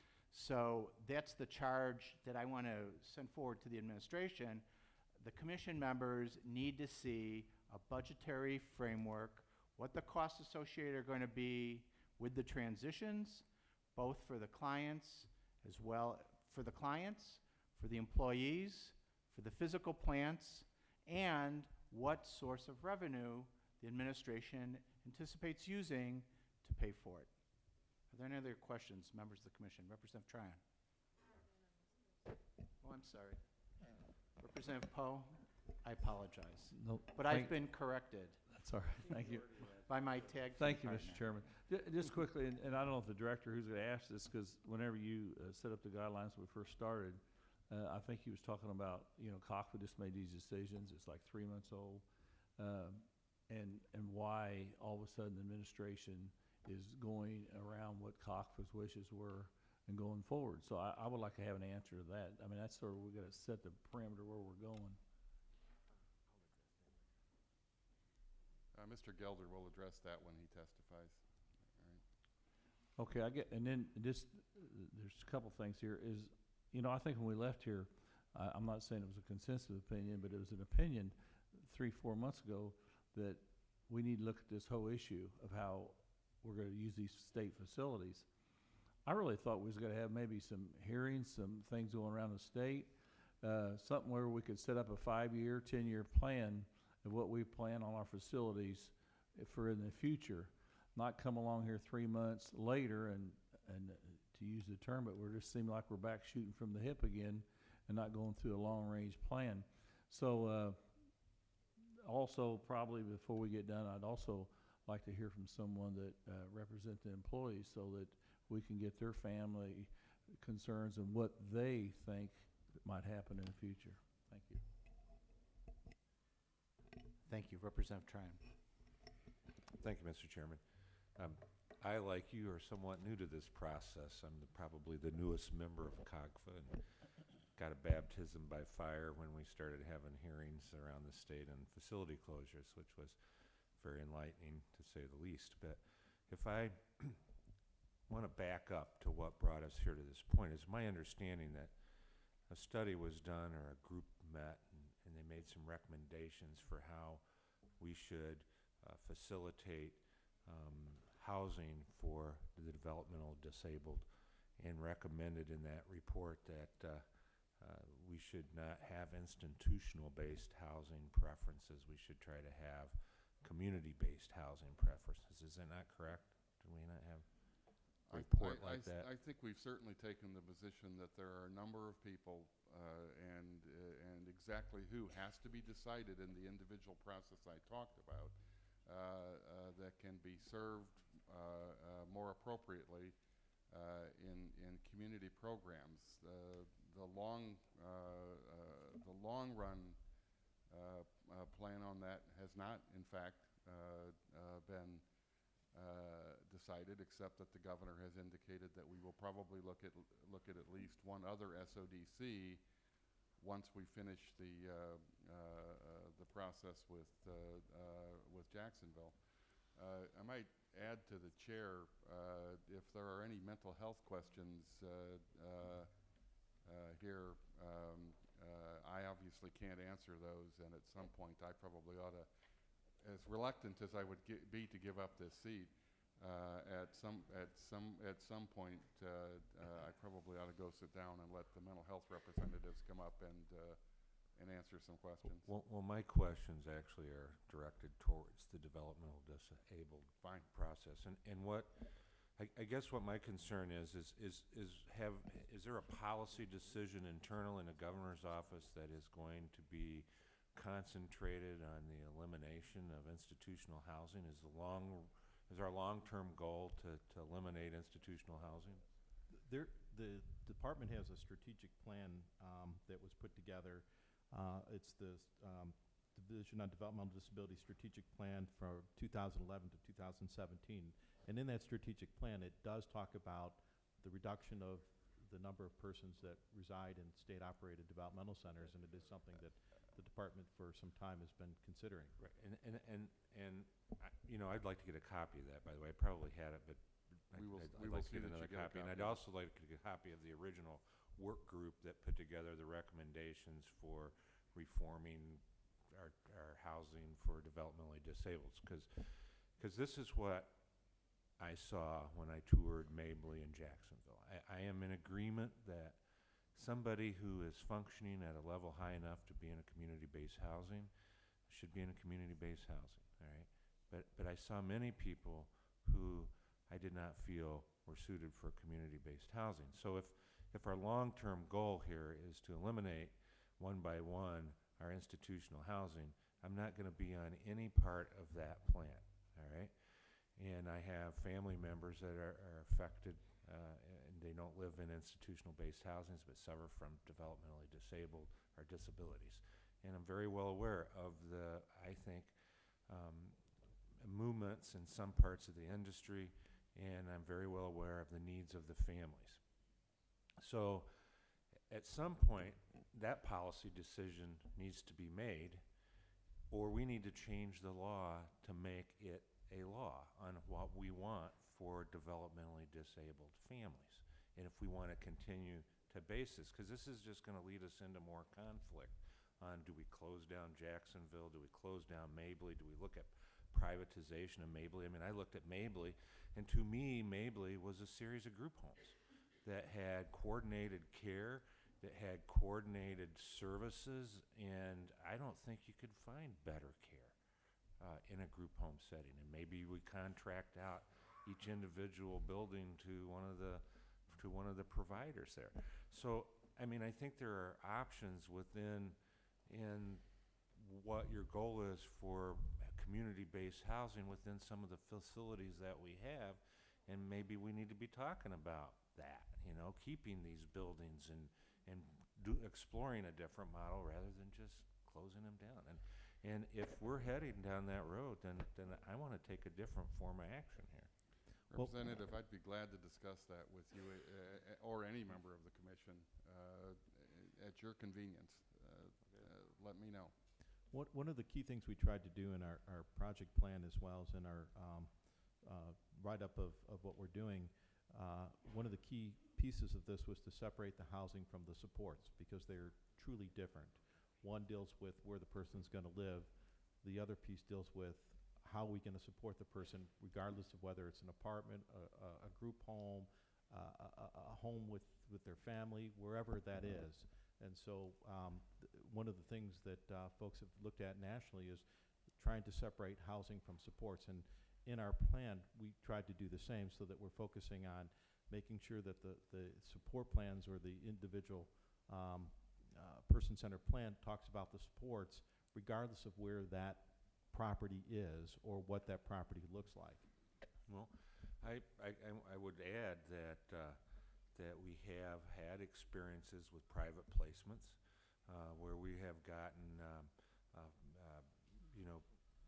So that's the charge that I want to send forward to the administration. The commission members need to see a budgetary framework, what the costs associated are going to be with the transitions, both for the clients as well, for the clients, for the employees, for the physical plants, and what source of revenue the administration anticipates using to pay for it. Are there any other questions, members of the commission? Representative Tryon. Oh, I'm sorry. Representative Poe, I apologize. No, But I've been corrected That's all right. Thank you. by my tag team Thank you, partner. Mister Chairman. J- Just quickly, and- and I don't know if the director who's going to ask this, because whenever you uh, set up the guidelines when we first started, uh, I think he was talking about, you know, Cockwood just made these decisions. It's like three months old. Um, And, and why all of a sudden the administration is going around what Cockwood's wishes were and going forward. So I, I would like to have an answer to that. I mean, that's sort of, we got to set the parameter where we're going. Uh, Mister Gelder will address that when he testifies. All right. Okay, I get, and then just, uh, there's a couple things here is, you know, I think when we left here, I, I'm not saying it was a consensus opinion, but it was an opinion three, four months ago that we need to look at this whole issue of how we're going to use these state facilities. I really thought we was going to have maybe some hearings, some things going around the state, uh, something where we could set up a five-year, ten-year plan of what we plan on our facilities for in the future, not come along here three months later and, and uh, to use the term, but we're just seeming like we're back shooting from the hip again and not going through a long-range plan. So, uh, also, probably before we get done, I'd also like to hear from someone that uh, represent the employees so that we can get their family concerns and what they think might happen in the future. Thank you. Thank you. Representative Tryon. Thank you, Mister Chairman. Um, I, like you, are somewhat new to this process. I'm the, probably the newest member of C O G F A and got a baptism by fire when we started having hearings around the state on facility closures, which was very enlightening, to say the least. But if I want to back up to what brought us here to this point, it's my understanding that a study was done or a group met and, and they made some recommendations for how we should uh, facilitate um, housing for the developmental disabled, and recommended in that report that uh, uh, we should not have institutional-based housing preferences. We should try to have community-based housing preferences. Is that not correct? Do we not have a I- report I- I like s- that? I think we've certainly taken the position that there are a number of people, uh, and, uh, and exactly who has to be decided in the individual process I talked about, uh, uh, that can be served uh, uh, more appropriately uh, in, in community programs. Uh, The long, uh, uh, the long run uh, uh, plan on that has not, in fact, uh, uh, been uh, decided, except that the governor has indicated that we will probably look at, look at at least one other S O D C once we finish the, uh, uh, uh, the process with, uh, uh, with Jacksonville. Uh, I might add to the chair, uh, if there are any mental health questions uh, uh, uh, here, um, uh, I obviously can't answer those, and at some point I probably ought to, as reluctant as I would gi- be to give up this seat, uh, at some at some at some point uh, uh, I probably ought to go sit down and let the mental health representatives come up and uh, and answer some questions. Well, well, my questions actually are directed towards the developmental disabled Fine. process, and and what I, I guess what my concern is is is is have is there a policy decision internal in the governor's office that is going to be concentrated on the elimination of institutional housing? Is the long is our long-term goal to to eliminate institutional housing? There, the department has a strategic plan um, that was put together. Uh, It's the um, Division on Developmental Disability Strategic Plan for two thousand eleven to two thousand seventeen. And in that strategic plan, it does talk about the reduction of the number of persons that reside in state-operated developmental centers, and it is something that the department for some time has been considering. Right, and and and and I, you know, I'd like to get a copy of that. By the way, I probably had it, but I'd, We will- I'd, we I'd will like to see get that you another get a copy. And copy I'd of it. also like to get a copy of the original work group that put together the recommendations for reforming our our housing for developmentally disabled. Because because this is what I saw when I toured Mabley and Jacksonville. I, I am in agreement that somebody who is functioning at a level high enough to be in a community-based housing should be in a community-based housing, all right? But, but I saw many people who I did not feel were suited for community-based housing. So if, if our long-term goal here is to eliminate one by one our institutional housing, I'm not gonna be on any part of that plan, all right? And I have family members that are, are affected, uh, and they don't live in institutional-based housings, but suffer from developmentally disabled or disabilities. And I'm very well aware of the, I think, um, movements in some parts of the industry, and I'm very well aware of the needs of the families. So, at some point, that policy decision needs to be made, or we need to change the law to make it a law on what we want for developmentally disabled families. And if we want to continue to base this, because this is just going to lead us into more conflict on, do we close down Jacksonville? Do we close down Mabley? Do we look at privatization of Mabley? I mean, I looked at Mabley, and to me, Mabley was a series of group homes that had coordinated care, that had coordinated services, and I don't think you could find better care Uh, in a group home setting. And maybe we contract out each individual building to one of the to one of the providers there. So, I mean, I think there are options within in what your goal is for community-based housing within some of the facilities that we have, and maybe we need to be talking about that, you know, keeping these buildings and and do, exploring a different model rather than just closing them down. And And if we're heading down that road, then, then I want to take a different form of action here. Well- Representative, I'd be glad to discuss that with you, uh, uh, or any member of the commission, uh, at your convenience. Uh, uh, Let me know. One, one of the key things we tried to do in our, our project plan, as well as in our um, uh, write-up of, of what we're doing, uh, one of the key pieces of this was to separate the housing from the supports, because they're truly different. One deals with where the person's going to live. The other piece deals with how we going to support the person, regardless of whether it's an apartment, a, a, a group home, uh, a, a home with, with their family, wherever that is. And so um, th- one of the things that uh, folks have looked at nationally is trying to separate housing from supports. And in our plan, we tried to do the same so that we're focusing on making sure that the, the support plans or the individual um, uh, person-centered plan talks about the supports regardless of where that property is or what that property looks like. Well, I, I, I- I would add that, uh, that we have had experiences with private placements, uh, where we have gotten, um, uh, uh, you know,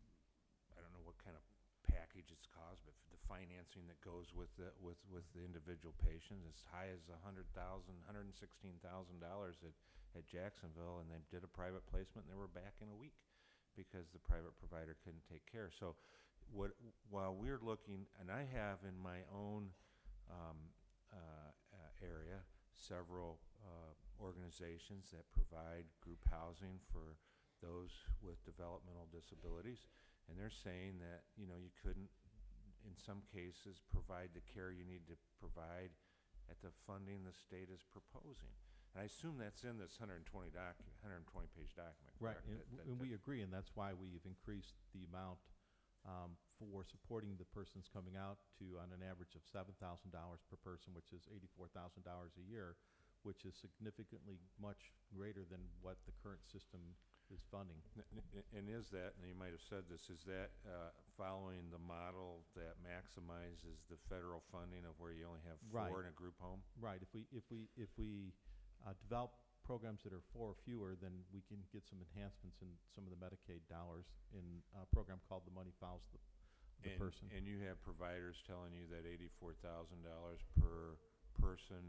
I don't know what kind of package it's caused, but the financing that goes with the, with, with the individual patient, as high as a hundred thousand, hundred and sixteen thousand dollars at, at Jacksonville, and they did a private placement and they were back in a week because the private provider couldn't take care. So what, while we're looking, and I have in my own um, uh, uh, area several uh, organizations that provide group housing for those with developmental disabilities, and they're saying that, you know, you couldn't, in some cases, provide the care you need to provide at the funding the state is proposing. And I assume that's in this one hundred twenty doc, one hundred twenty page document, Right, correct? and, That- w- that- and we that- agree, and that's why we've increased the amount um, for supporting the persons coming out to, on an average of seven thousand dollars per person, which is eighty-four thousand dollars a year, which is significantly much greater than what the current system is funding. N- n- And is that, and you might have said this, is that uh, following the model that maximizes the federal funding of where you only have Right. four in a group home? Right, if we, if we, if we uh, develop programs that are four or fewer, then we can get some enhancements in some of the Medicaid dollars in a program called The Money Follows the, the And- Person. And you have providers telling you that eighty-four thousand dollars per person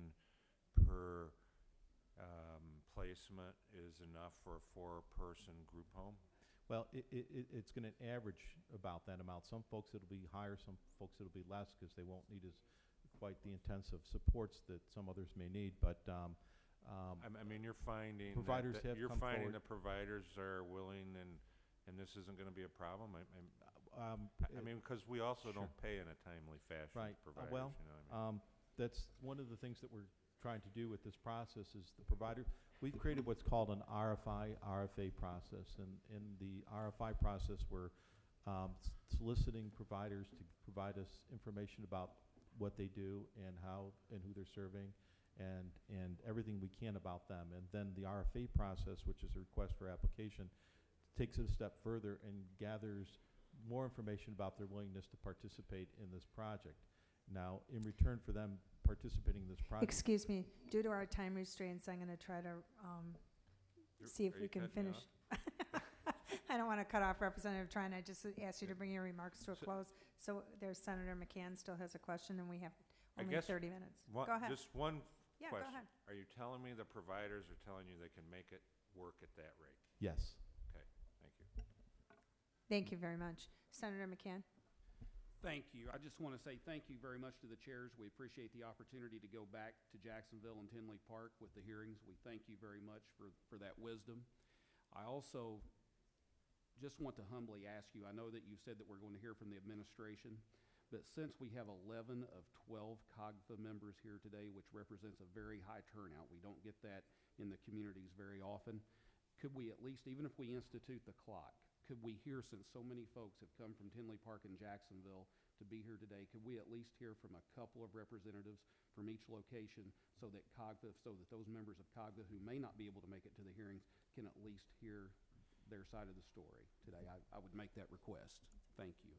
per um, placement is enough for a four-person group home? Well, it, it, it- it's gonna average about that amount. Some folks it'll be higher, some folks it'll be less, because they won't need as quite the intensive supports that some others may need, but, um, um, I m- I mean, you're finding. that- Providers that have You're come finding forward. the providers are willing, and, and this isn't gonna be a problem? I, I'm- um. I- I it- mean, because we also Sure. don't pay in a timely fashion Right, to uh, providers, well, you know what I mean? Um, that's one of the things that we're trying to do with this process is the provider, we've created what's called an R F I, R F A process. And in the R F I process, we're um, s- soliciting providers to provide us information about what they do and how and who they're serving and, and everything we can about them. And then the R F A process, which is a request for application, takes it a step further and gathers more information about their willingness to participate in this project. Now, in return for them participating in this project. Excuse me, due to our time restraints, I'm going to try to um, You're- see if are we you can cutting me finish. I don't want to cut off Representative Trine. I just asked you to bring your remarks to a So- close. So there's Senator McCann still has a question, and we have I only guess thirty minutes. One- Go ahead. Just one Yeah, go question. ahead. Are you telling me the providers are telling you they can make it work at that rate? Yes. Okay, thank you. Thank you very much. Senator McCann? Thank you. I just want to say thank you very much to the chairs. We appreciate the opportunity to go back to Jacksonville and Tinley Park with the hearings. We thank you very much for, for that wisdom. I also just want to humbly ask you, I know that you said that we're going to hear from the administration, but since we have eleven of twelve COGFA members here today, which represents a very high turnout, we don't get that in the communities very often, could we at least, even if we institute the clock, could we hear, since so many folks have come from Tinley Park and Jacksonville to be here today, could we at least hear from a couple of representatives from each location so that COGFA, so that those members of COGFA who may not be able to make it to the hearings can at least hear their side of the story today? I, I would make that request. Thank you.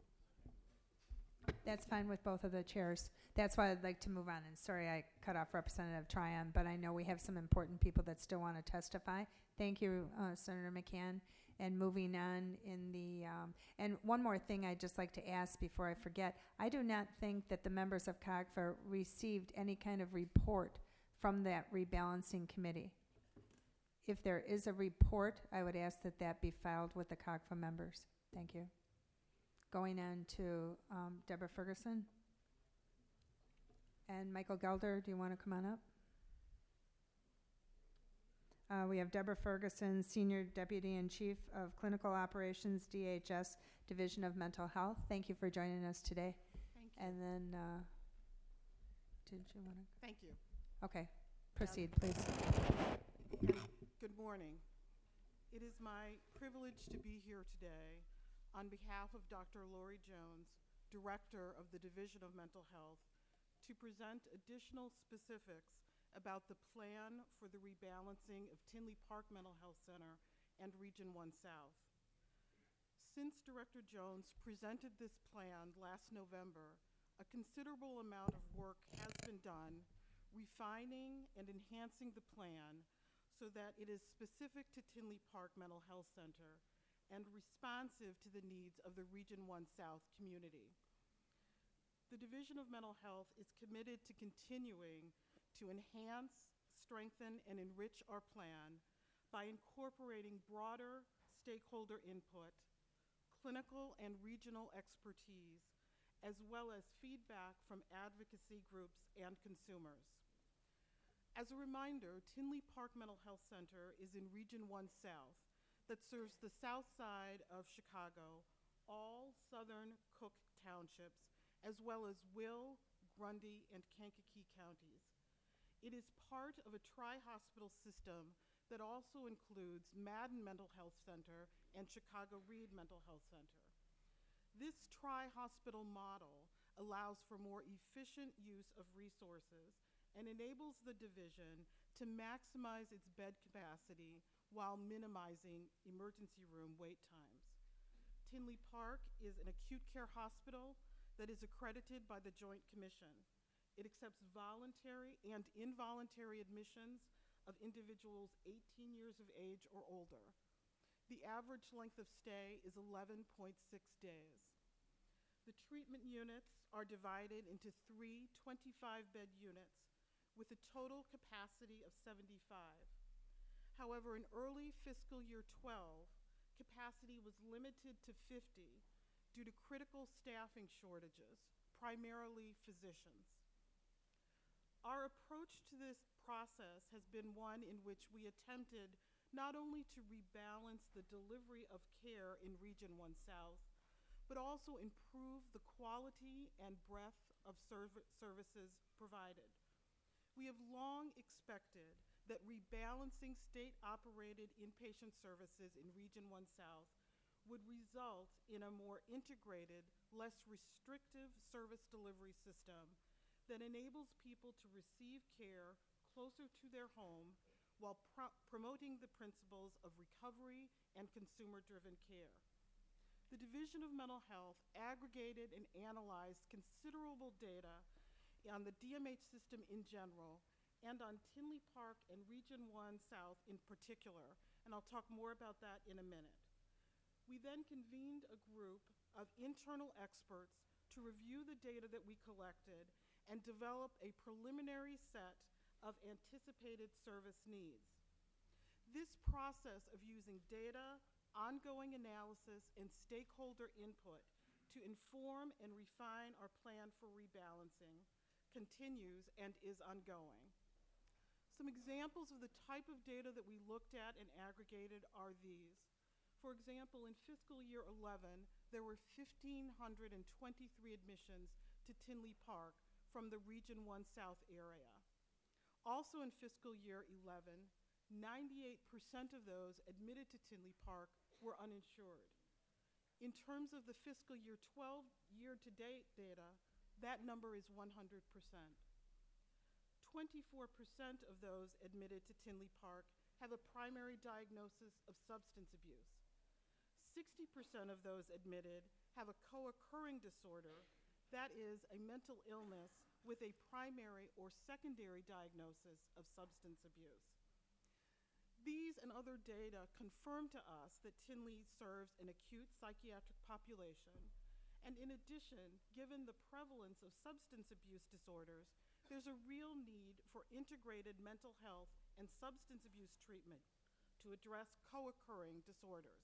That's fine with both of the chairs. That's why I'd like to move on. And sorry I cut off Representative Tryon, but I know we have some important people that still want to testify. Thank you, uh, Senator McCann. And moving on in the, um, and one more thing I'd just like to ask before I forget. I do not think that the members of COGFA received any kind of report from that rebalancing committee. If there is a report, I would ask that that be filed with the COGFA members. Thank you. Going on to um, Deborah Ferguson. And Michael Gelder, do you want to come on up? Uh, We have Deborah Ferguson, Senior Deputy and Chief of Clinical Operations, D H S Division of Mental Health. Thank you for joining us today. Thank you. And then, uh, did you want to? Thank you. Okay, proceed, please. And good morning. It is my privilege to be here today on behalf of Doctor Lori Jones, Director of the Division of Mental Health, to present additional specifics about the plan for the rebalancing of Tinley Park Mental Health Center and Region one South. Since Director Jones presented this plan last November, a considerable amount of work has been done refining and enhancing the plan so that it is specific to Tinley Park Mental Health Center and responsive to the needs of the Region one South community. The Division of Mental Health is committed to continuing to enhance, strengthen, and enrich our plan by incorporating broader stakeholder input, clinical and regional expertise, as well as feedback from advocacy groups and consumers. As a reminder, Tinley Park Mental Health Center is in Region one South that serves the south side of Chicago, all southern Cook townships, as well as Will, Grundy, and Kankakee counties. It is part of a tri-hospital system that also includes Madden Mental Health Center and Chicago Read Mental Health Center. This tri-hospital model allows for more efficient use of resources and enables the division to maximize its bed capacity while minimizing emergency room wait times. Tinley Park is an acute care hospital that is accredited by the Joint Commission. It accepts voluntary and involuntary admissions of individuals eighteen years of age or older. The average length of stay is eleven point six days. The treatment units are divided into three twenty-five bed units with a total capacity of seventy-five. However, in early fiscal year twelve, capacity was limited to fifty due to critical staffing shortages, primarily physicians. Our approach to this process has been one in which we attempted not only to rebalance the delivery of care in Region one South, but also improve the quality and breadth of serv services provided. We have long expected that rebalancing state-operated inpatient services in Region one South would result in a more integrated, less restrictive service delivery system that enables people to receive care closer to their home while pro promoting the principles of recovery and consumer-driven care. The Division of Mental Health aggregated and analyzed considerable data on the D M H system in general and on Tinley Park and Region one South in particular, and I'll talk more about that in a minute. We then convened a group of internal experts to review the data that we collected and develop a preliminary set of anticipated service needs. This process of using data, ongoing analysis, and stakeholder input to inform and refine our plan for rebalancing continues and is ongoing. Some examples of the type of data that we looked at and aggregated are these. For example, in fiscal year eleven, there were one thousand five hundred twenty-three admissions to Tinley Park from the Region one South area. Also in fiscal year eleven, ninety-eight percent of those admitted to Tinley Park were uninsured. In terms of the fiscal year twelve year-to-date data, that number is one hundred percent. twenty-four percent of those admitted to Tinley Park have a primary diagnosis of substance abuse. sixty percent of those admitted have a co-occurring disorder, that is, a mental illness with a primary or secondary diagnosis of substance abuse. These and other data confirm to us that Tinley serves an acute psychiatric population, and in addition, given the prevalence of substance abuse disorders, there's a real need for integrated mental health and substance abuse treatment to address co-occurring disorders.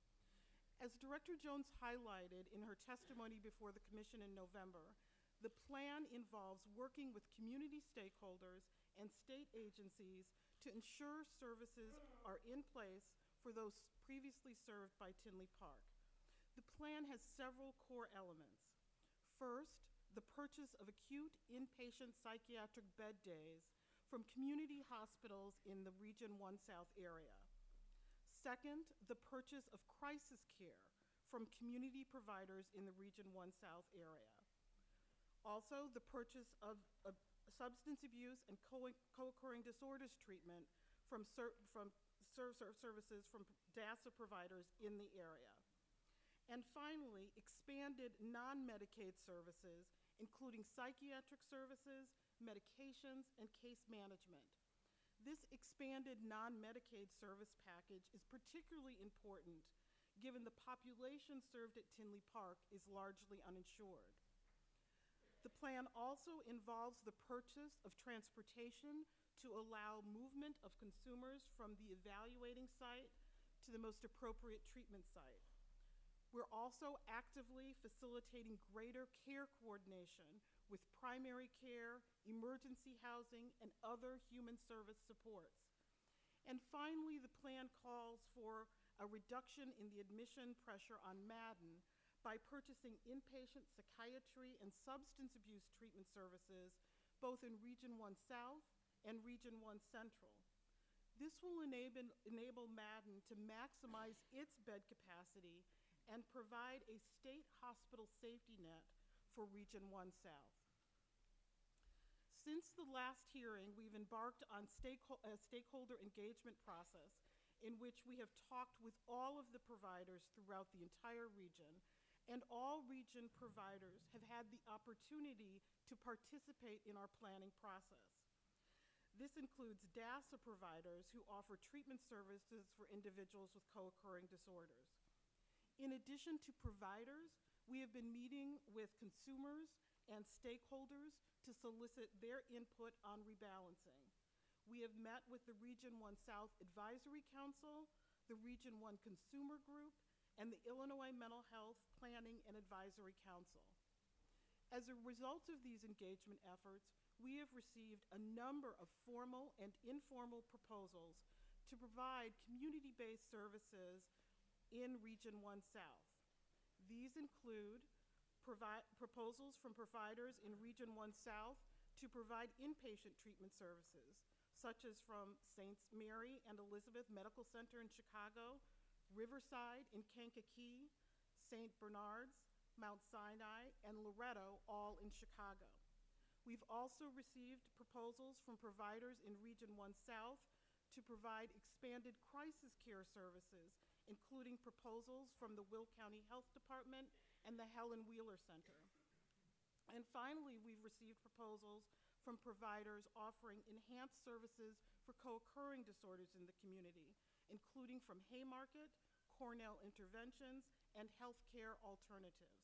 As Director Jones highlighted in her testimony before the Commission in November, the plan involves working with community stakeholders and state agencies to to ensure services are in place for those previously served by Tinley Park. The plan has several core elements. First, the purchase of acute inpatient psychiatric bed days from community hospitals in the Region one South area. Second, the purchase of crisis care from community providers in the Region one South area. Also, the purchase of, of substance abuse and co- co-occurring disorders treatment from, ser- from ser- ser- services from D A S A providers in the area. And finally, expanded non-Medicaid services, including psychiatric services, medications, and case management. This expanded non-Medicaid service package is particularly important given the population served at Tinley Park is largely uninsured. The plan also involves the purchase of transportation to allow movement of consumers from the evaluating site to the most appropriate treatment site. We're also actively facilitating greater care coordination with primary care, emergency housing, and other human service supports. And finally, the plan calls for a reduction in the admission pressure on Madden by purchasing inpatient psychiatry and substance abuse treatment services both in Region one South and Region one Central. This will enable, enable Madden to maximize its bed capacity and provide a state hospital safety net for Region one South. Since the last hearing, we've embarked on stakeho- a stakeholder engagement process in which we have talked with all of the providers throughout the entire region, and all region providers have had the opportunity to participate in our planning process. This includes D A S A providers who offer treatment services for individuals with co-occurring disorders. In addition to providers, we have been meeting with consumers and stakeholders to solicit their input on rebalancing. We have met with the Region one South Advisory Council, the Region one Consumer Group, and the Illinois Mental Health Planning and Advisory Council. As a result of these engagement efforts, we have received a number of formal and informal proposals to provide community-based services in Region one South. These include provi- proposals from providers in Region one South to provide inpatient treatment services, such as from Saint Mary and Elizabeth Medical Center in Chicago, Riverside in Kankakee, Saint Bernard's, Mount Sinai, and Loretto, all in Chicago. We've also received proposals from providers in Region one South to provide expanded crisis care services, including proposals from the Will County Health Department and the Helen Wheeler Center. And finally, we've received proposals from providers offering enhanced services for co-occurring disorders in the community, including from Haymarket, Cornell Interventions, and healthcare alternatives.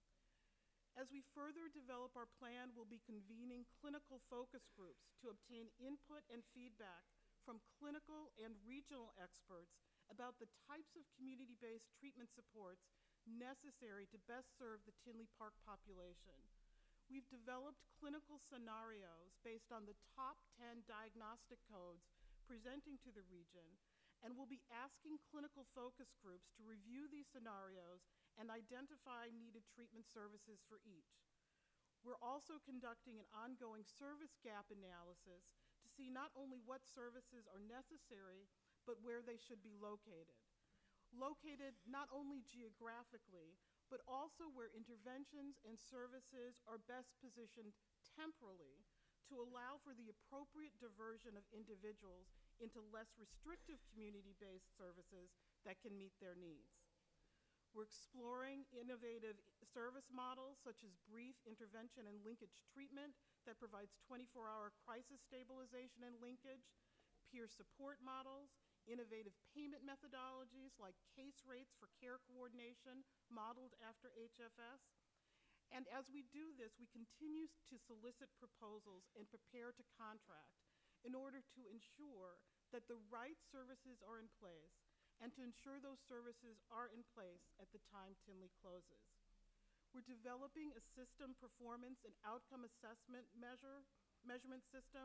As we further develop our plan, we'll be convening clinical focus groups to obtain input and feedback from clinical and regional experts about the types of community-based treatment supports necessary to best serve the Tinley Park population. We've developed clinical scenarios based on the top ten diagnostic codes presenting to the region, and we'll be asking clinical focus groups to review these scenarios and identify needed treatment services for each. We're also conducting an ongoing service gap analysis to see not only what services are necessary, but where they should be located. Located not only geographically, but also where interventions and services are best positioned temporally to allow for the appropriate diversion of individuals into less restrictive community-based services that can meet their needs. We're exploring innovative service models such as brief intervention and linkage treatment that provides twenty-four hour crisis stabilization and linkage, peer support models, innovative payment methodologies like case rates for care coordination modeled after H F S. And as we do this, we continue to solicit proposals and prepare to contract in order to ensure that the right services are in place and to ensure those services are in place at the time Tinley closes. We're developing a system performance and outcome assessment measure, measurement system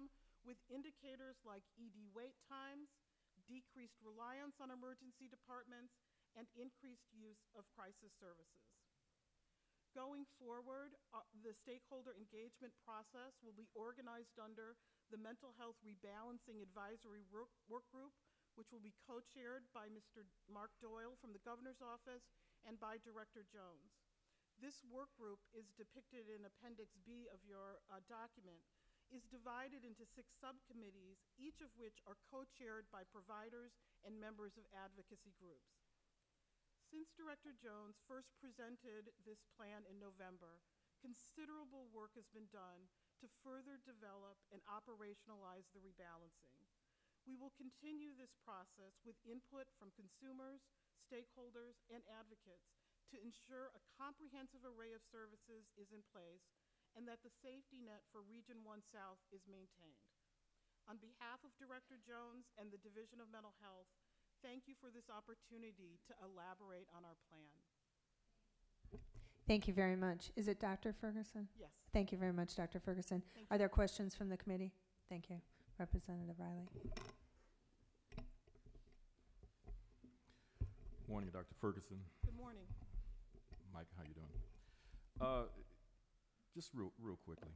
with indicators like E D wait times, decreased reliance on emergency departments, and increased use of crisis services. Going forward, uh, the stakeholder engagement process will be organized under the Mental Health Rebalancing Advisory Work, work Group, which will be co-chaired by Mister Mark Doyle from the Governor's Office and by Director Jones. This work group is depicted in Appendix B of your uh, document, is divided into six subcommittees, each of which are co-chaired by providers and members of advocacy groups. Since Director Jones first presented this plan in November, considerable work has been done to further develop and operationalize the rebalancing. We will continue this process with input from consumers, stakeholders, and advocates to ensure a comprehensive array of services is in place and that the safety net for Region one South is maintained. On behalf of Director Jones and the Division of Mental Health, thank you for this opportunity to elaborate on our plan. Thank you very much. Is it Doctor Ferguson? Yes. Thank you very much, Doctor Ferguson. Thank Are you. there questions from the committee? Thank you. Representative Riley. Morning, Doctor Ferguson. Good morning. Mike, how you doing? Uh, just real, real quickly.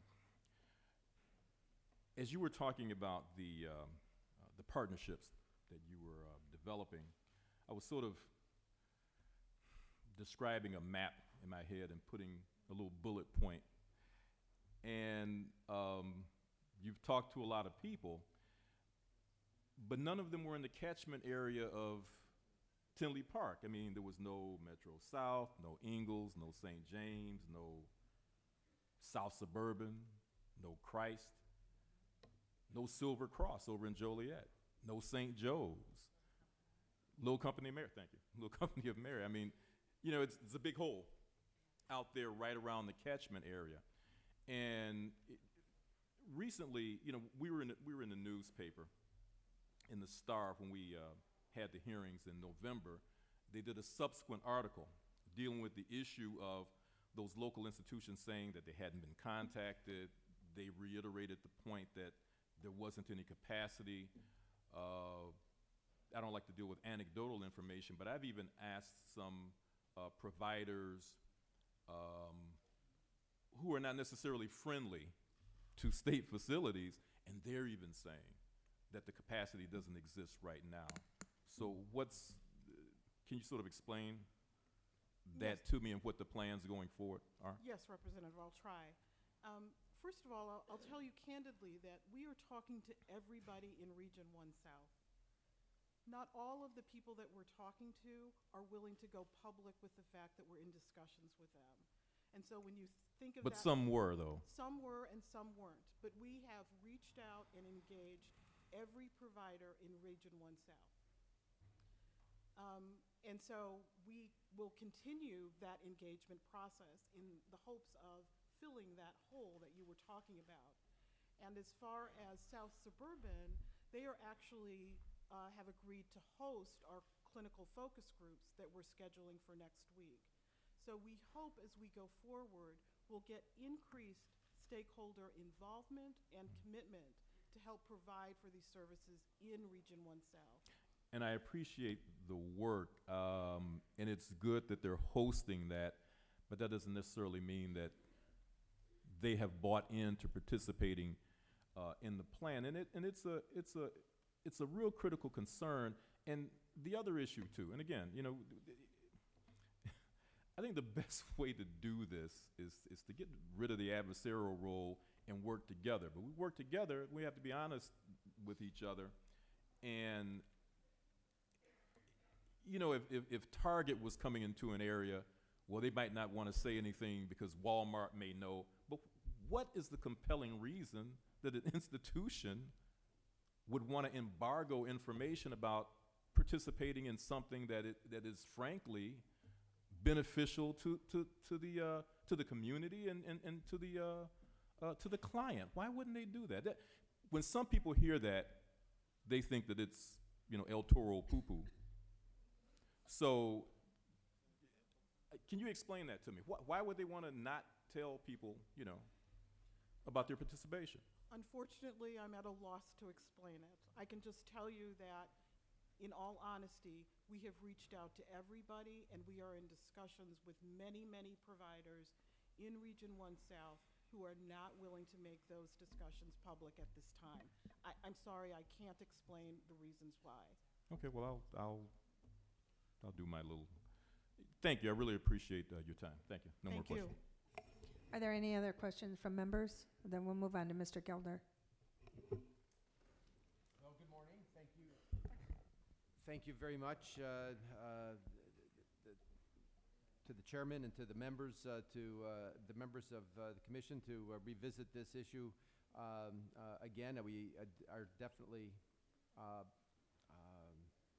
As you were talking about the, um, uh, the partnerships that you were uh, developing, I was sort of describing a map in my head and putting a little bullet point. And um, you've talked to a lot of people, but none of them were in the catchment area of Tinley Park. I mean, there was no Metro South, no Ingalls, no Saint James, no South Suburban, no Christ, no Silver Cross over in Joliet, no Saint Joe's, Little Company of Mary, thank you, Little Company of Mary. I mean, you know, it's, it's a big hole out there right around the catchment area. And it, recently, you know, we were in the, we were in the newspaper, in the Star, when we uh, had the hearings in November. They did a subsequent article dealing with the issue of those local institutions saying that they hadn't been contacted. They reiterated the point that there wasn't any capacity. Uh, I don't like to deal with anecdotal information, but I've even asked some uh, providers um, who are not necessarily friendly to state facilities, and they're even saying that the capacity doesn't exist right now. So what's, uh, can you sort of explain that Yes. to me and what the plans going forward are? Yes, Representative, I'll try. Um, first of all, I'll, I'll tell you candidly that we are talking to everybody in Region one South. Not all of the people that we're talking to are willing to go public with the fact that we're in discussions with them. And so when you think of But that, some were, though. some were and some weren't. But we have reached out and engaged every provider in Region one South. Um, and so we will continue that engagement process in the hopes of filling that hole that you were talking about. And as far as South Suburban, they are actually uh, have agreed to host our clinical focus groups that we're scheduling for next week. So we hope as we go forward, we'll get increased stakeholder involvement and commitment to help provide for these services in Region one South. And I appreciate the work, um, and it's good that they're hosting that, but that doesn't necessarily mean that they have bought into participating uh, in the plan. And it and it's a it's a it's a real critical concern. And the other issue too, and again, you know, I think the best way to do this is is to get rid of the adversarial role and work together. But we work together, we have to be honest with each other. And you know, if, if, if Target was coming into an area, well, they might not want to say anything because Walmart may know. But what is the compelling reason that an institution would want to embargo information about participating in something that it, that is frankly beneficial to, to, to, the, uh, to the community and, and, and to, the, uh, uh, to the client? Why wouldn't they do that? that? When some people hear that, they think that it's, you know, El Toro poo-poo. So, uh, can you explain that to me? Why, why would they want to not tell people, you know? about their participation? Unfortunately, I'm at a loss to explain it. I can just tell you that, in all honesty, we have reached out to everybody, and we are in discussions with many, many providers in Region one South who are not willing to make those discussions public at this time. I, I'm sorry, I can't explain the reasons why. Okay, well, I'll, I'll, I'll do my little, thank you, I really appreciate uh, your time. Thank you. No more Thank you. questions. Are there any other questions from members? Then we'll move on to Mister Gelder. Well, good morning. Thank you. Thank you very much uh, uh, th- th- to the chairman and to the members, uh, to uh, the members of uh, the commission to uh, revisit this issue um, uh, again. Uh, we uh, d- are definitely uh, um,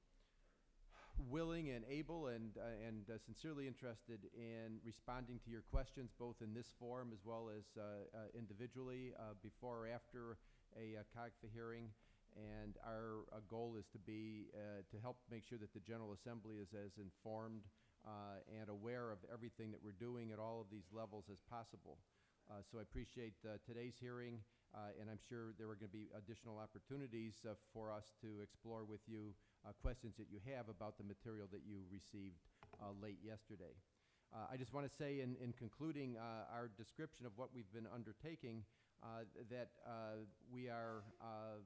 willing and able and uh, and uh, sincerely interested in responding to your questions, both in this forum as well as uh, uh, individually, uh, before or after a uh, COGFA hearing. And our uh, goal is to be uh, to help make sure that the General Assembly is as informed uh, and aware of everything that we're doing at all of these levels as possible. Uh, so I appreciate uh, today's hearing, uh, and I'm sure there are going to be additional opportunities uh, for us to explore with you uh, questions that you have about the material that you received uh, late yesterday. Uh, I just want to say in, in concluding uh, our description of what we've been undertaking uh, that uh, we are uh,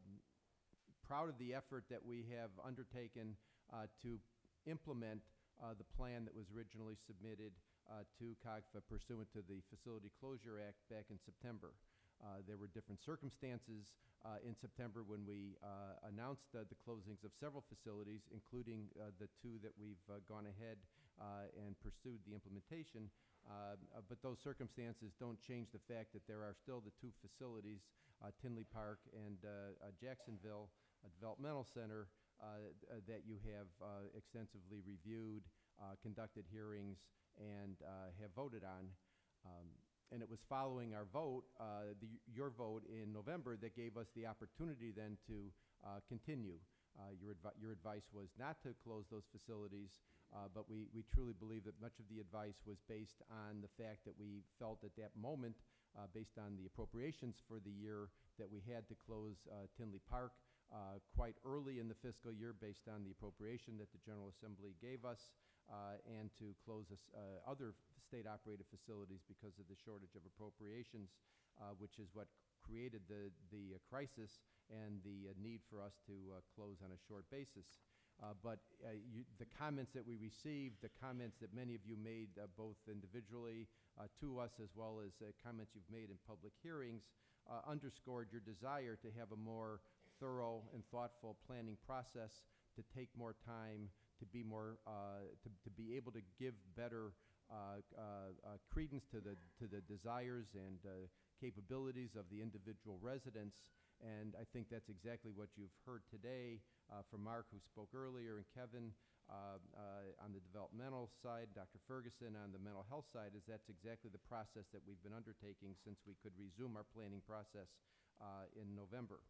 proud of the effort that we have undertaken uh, to implement uh, the plan that was originally submitted uh, to COGFA pursuant to the Facility Closure Act back in September. Uh, there were different circumstances uh, in September when we uh, announced uh, the closings of several facilities, including uh, the two that we've uh, gone ahead uh, and pursued the implementation. Uh, uh, but those circumstances don't change the fact that there are still the two facilities, uh, Tinley Park and uh, uh, Jacksonville, a developmental center uh, uh, that you have uh, extensively reviewed, uh, conducted hearings, and uh, have voted on. Um, and it was following our vote, uh, the, your vote in November, that gave us the opportunity then to uh, continue. Uh, your, advi your advice was not to close those facilities, uh, but we, we truly believe that much of the advice was based on the fact that we felt at that moment, uh, based on the appropriations for the year, that we had to close uh, Tinley Park uh, quite early in the fiscal year based on the appropriation that the General Assembly gave us, uh, and to close us, uh, other state-operated facilities because of the shortage of appropriations, uh, which is what created the, the uh, crisis and the uh, need for us to uh, close on a short basis. Uh, but uh, you, the comments that we received, the comments that many of you made uh, both individually uh, to us as well as uh, comments you've made in public hearings uh, underscored your desire to have a more thorough and thoughtful planning process, to take more time, to be more, uh, to, to be able to give better uh, uh, uh, credence to the, to the desires and uh, capabilities of the individual residents. And I think that's exactly what you've heard today uh, from Mark, who spoke earlier, and Kevin uh, uh, on the developmental side, Doctor Ferguson on the mental health side, is that's exactly the process that we've been undertaking since we could resume our planning process uh, in November.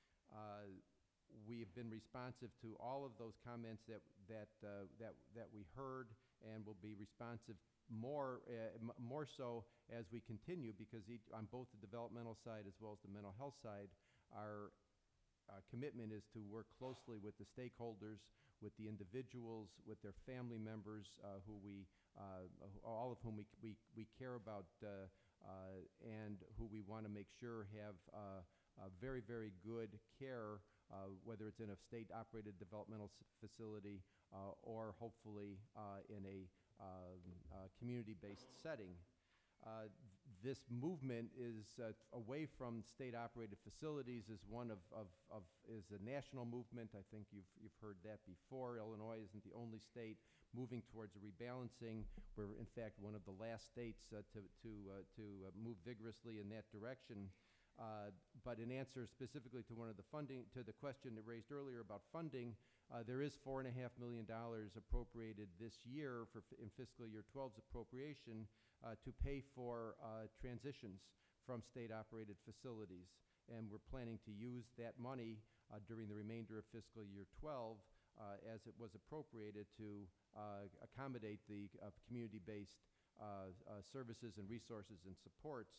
Uh, we have been responsive to all of those comments that, that, uh, that, that we heard, and will be responsive more, uh, m more so as we continue, because each, on both the developmental side as well as the mental health side, our uh, commitment is to work closely with the stakeholders, with the individuals, with their family members, uh, who we, uh, all of whom we, we, we care about, uh, uh, and who we want to make sure have uh, uh, very, very good care, uh, whether it's in a state-operated developmental facility uh, or hopefully uh, in a um, uh, community-based setting. Uh, this movement is uh, away from state-operated facilities is one of, of, of is a national movement. I think you've, you've heard that before. Illinois isn't the only state moving towards a rebalancing. We're, in fact, one of the last states uh, to, to, uh, to uh, move vigorously in that direction. Uh, but in answer specifically to one of the funding, to the question that raised earlier about funding, uh, there is four and a half million dollars appropriated this year for f in fiscal year twelve's appropriation uh, to pay for uh, transitions from state-operated facilities, and we're planning to use that money uh, during the remainder of fiscal year twelve uh, as it was appropriated to uh, accommodate the uh, community-based uh, uh, services and resources and supports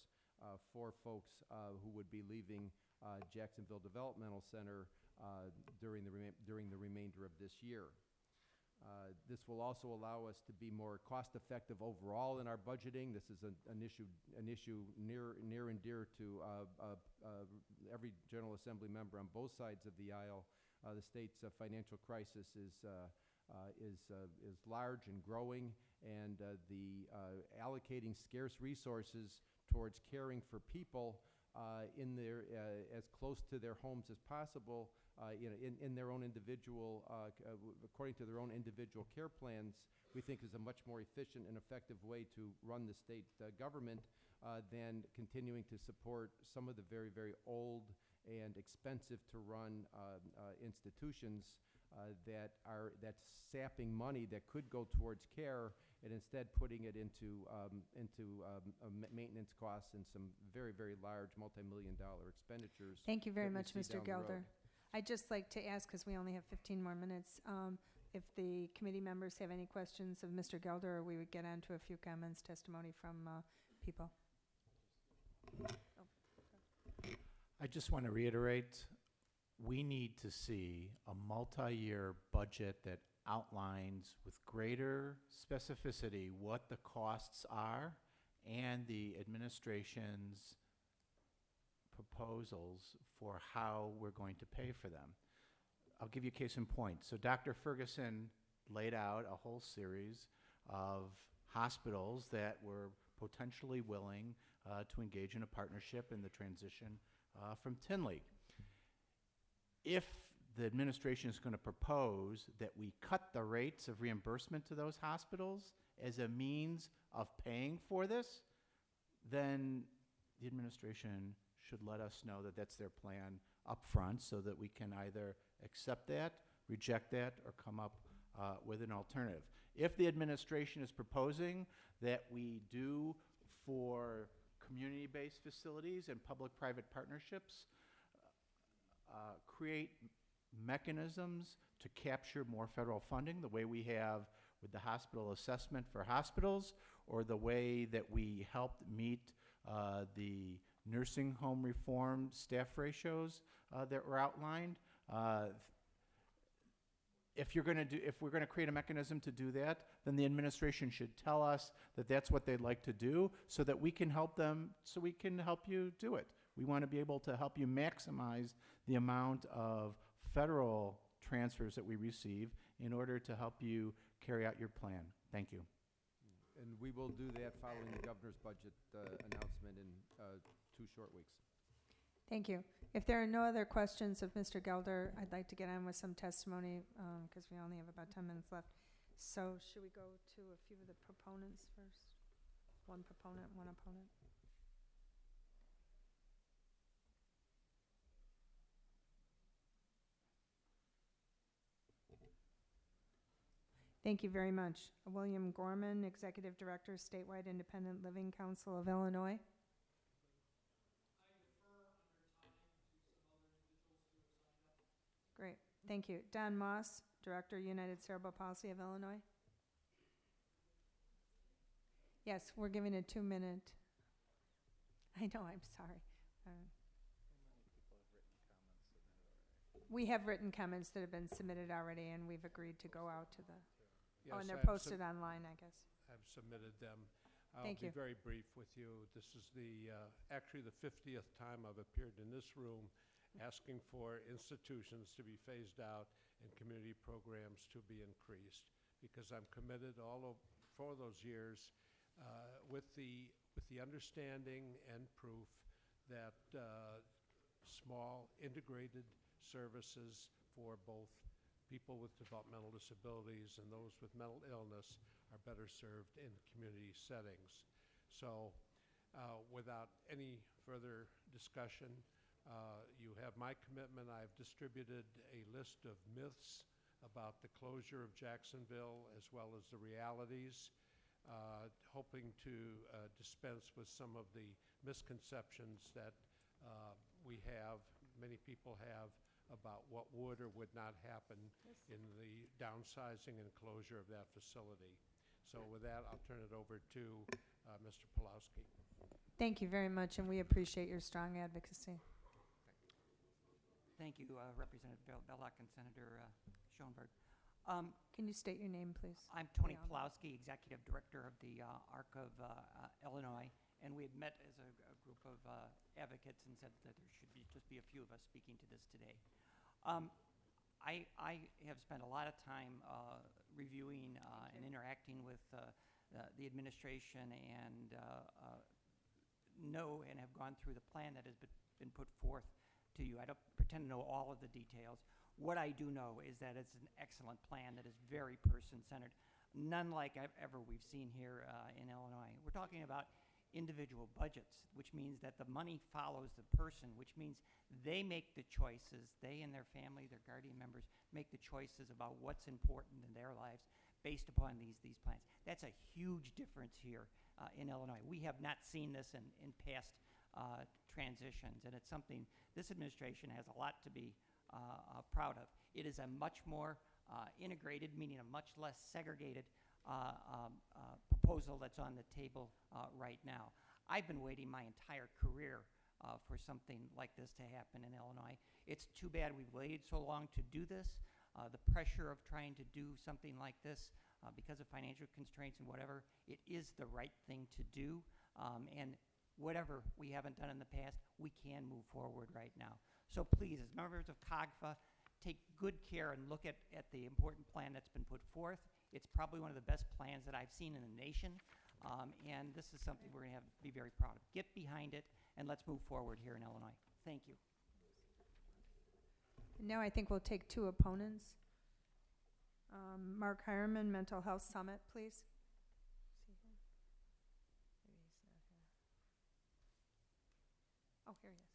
uh, for folks uh, who would be leaving uh, Jacksonville Developmental Center uh, during the rema- during the remainder of this year. Uh, This will also allow us to be more cost-effective overall in our budgeting. This is an an issue, an issue near, near and dear to uh, uh, uh, every General Assembly member on both sides of the aisle. Uh, The state's uh, financial crisis is, uh, uh, is, uh, is large and growing, and uh, the uh, allocating scarce resources towards caring for people uh, in their, uh, as close to their homes as possible, uh, you know, in, in their own individual, uh, c- uh, w- according to their own individual care plans, we think is a much more efficient and effective way to run the state uh, government uh, than continuing to support some of the very, very old and expensive to run uh, uh, institutions uh, that are, that's sapping money that could go towards care and instead putting it into, um, into um, uh, ma- maintenance costs and some very, very large multi-million dollar expenditures. Thank you very that we much, see Mister down the road. Gelder. I'd just like to ask, because we only have fifteen more minutes, um, if the committee members have any questions of Mister Gelder, or we would get on to a few comments, testimony from uh, people. I just want to reiterate, we need to see a multi-year budget that outlines with greater specificity what the costs are and the administration's proposals for how we're going to pay for them. I'll give you a case in point. So Doctor Ferguson laid out a whole series of hospitals that were potentially willing uh, to engage in a partnership in the transition uh, from Tinley. If the administration is going to propose that we cut the rates of reimbursement to those hospitals as a means of paying for this, then the administration should let us know that that's their plan up front, so that we can either accept that, reject that, or come up uh, with an alternative. If the administration is proposing that we do for community-based facilities and public-private partnerships, uh, create mechanisms to capture more federal funding, the way we have with the hospital assessment for hospitals, or the way that we helped meet uh, the nursing home reform staff ratios uh, that were outlined. Uh, if you're going to do, if we're going to create a mechanism to do that, then the administration should tell us that that's what they'd like to do, so that we can help them, so we can help you do it. We want to be able to help you maximize the amount of federal transfers that we receive in order to help you carry out your plan. Thank you. And we will do that following the governor's budget uh, announcement in uh, two short weeks. Thank you. If there are no other questions of Mister Gelder, I'd like to get on with some testimony, because we only have about ten minutes left. So should we go to a few of the proponents first? One proponent, one opponent. Thank you very much. William Gorman, Executive Director, Statewide Independent Living Council of Illinois. Great, thank you. Don Moss, Director, United Cerebral Palsy of Illinois. Yes, we're giving a two-minute. I know, I'm sorry. Uh, We have written comments that have been submitted already, and we've agreed to go out to the, oh, and Yes, they're I've posted sub- online, I guess. I've submitted them. Thank you. I'll be very brief with you. This is the, uh, actually the fiftieth time I've appeared in this room asking for institutions to be phased out and community programs to be increased, because I'm committed all of, for those years uh, with the, with the understanding and proof that uh, small integrated services for both people with developmental disabilities and those with mental illness are better served in community settings. So uh, without any further discussion, uh, you have my commitment. I've distributed a list of myths about the closure of Jacksonville as well as the realities, uh, hoping to uh, dispense with some of the misconceptions that uh, we have, many people have, about what would or would not happen in the downsizing and closure of that facility. So with that, I'll turn it over to uh, Mister Pulowski. Thank you very much, and we appreciate your strong advocacy. Thank you, uh, Representative Bel- Belloc and Senator uh, Schoenberg. Um, Can you state your name, please? I'm Tony Yeah. Pulowski, Executive Director of the uh, ARC of uh, uh, Illinois, and we had met as a, a group of uh, advocates and said that there should be just be a few of us speaking to this today. Um, I, I have spent a lot of time uh, reviewing uh, and interacting with uh, the, the administration and uh, uh, know and have gone through the plan that has been, been put forth to you. I don't pretend to know all of the details. What I do know is that it's an excellent plan that is very person-centered, none like I've ever we've seen here uh, in Illinois. We're talking about individual budgets, which means that the money follows the person, which means they make the choices, they and their family, their guardian members, make the choices about what's important in their lives based upon these, these plans. That's a huge difference here uh, in Illinois. We have not seen this in, in past uh, transitions, and it's something this administration has a lot to be uh, uh, proud of. It is a much more uh, integrated, meaning a much less segregated uh, um, uh, proposal that's on the table uh, right now. I've been waiting my entire career uh, for something like this to happen in Illinois. It's too bad we've waited so long to do this. Uh, the pressure of trying to do something like this uh, because of financial constraints and whatever, it is the right thing to do. Um, and whatever we haven't done in the past, we can move forward right now. So please, as members of COGFA, take good care and look at, at the important plan that's been put forth. It's probably one of the best plans that I've seen in the nation, um, and this is something we're going to have to be very proud of. Get behind it, and let's move forward here in Illinois. Thank you. Now I think we'll take two opponents. Um, Mark Hireman, Mental Health Summit, please. Oh, here he is.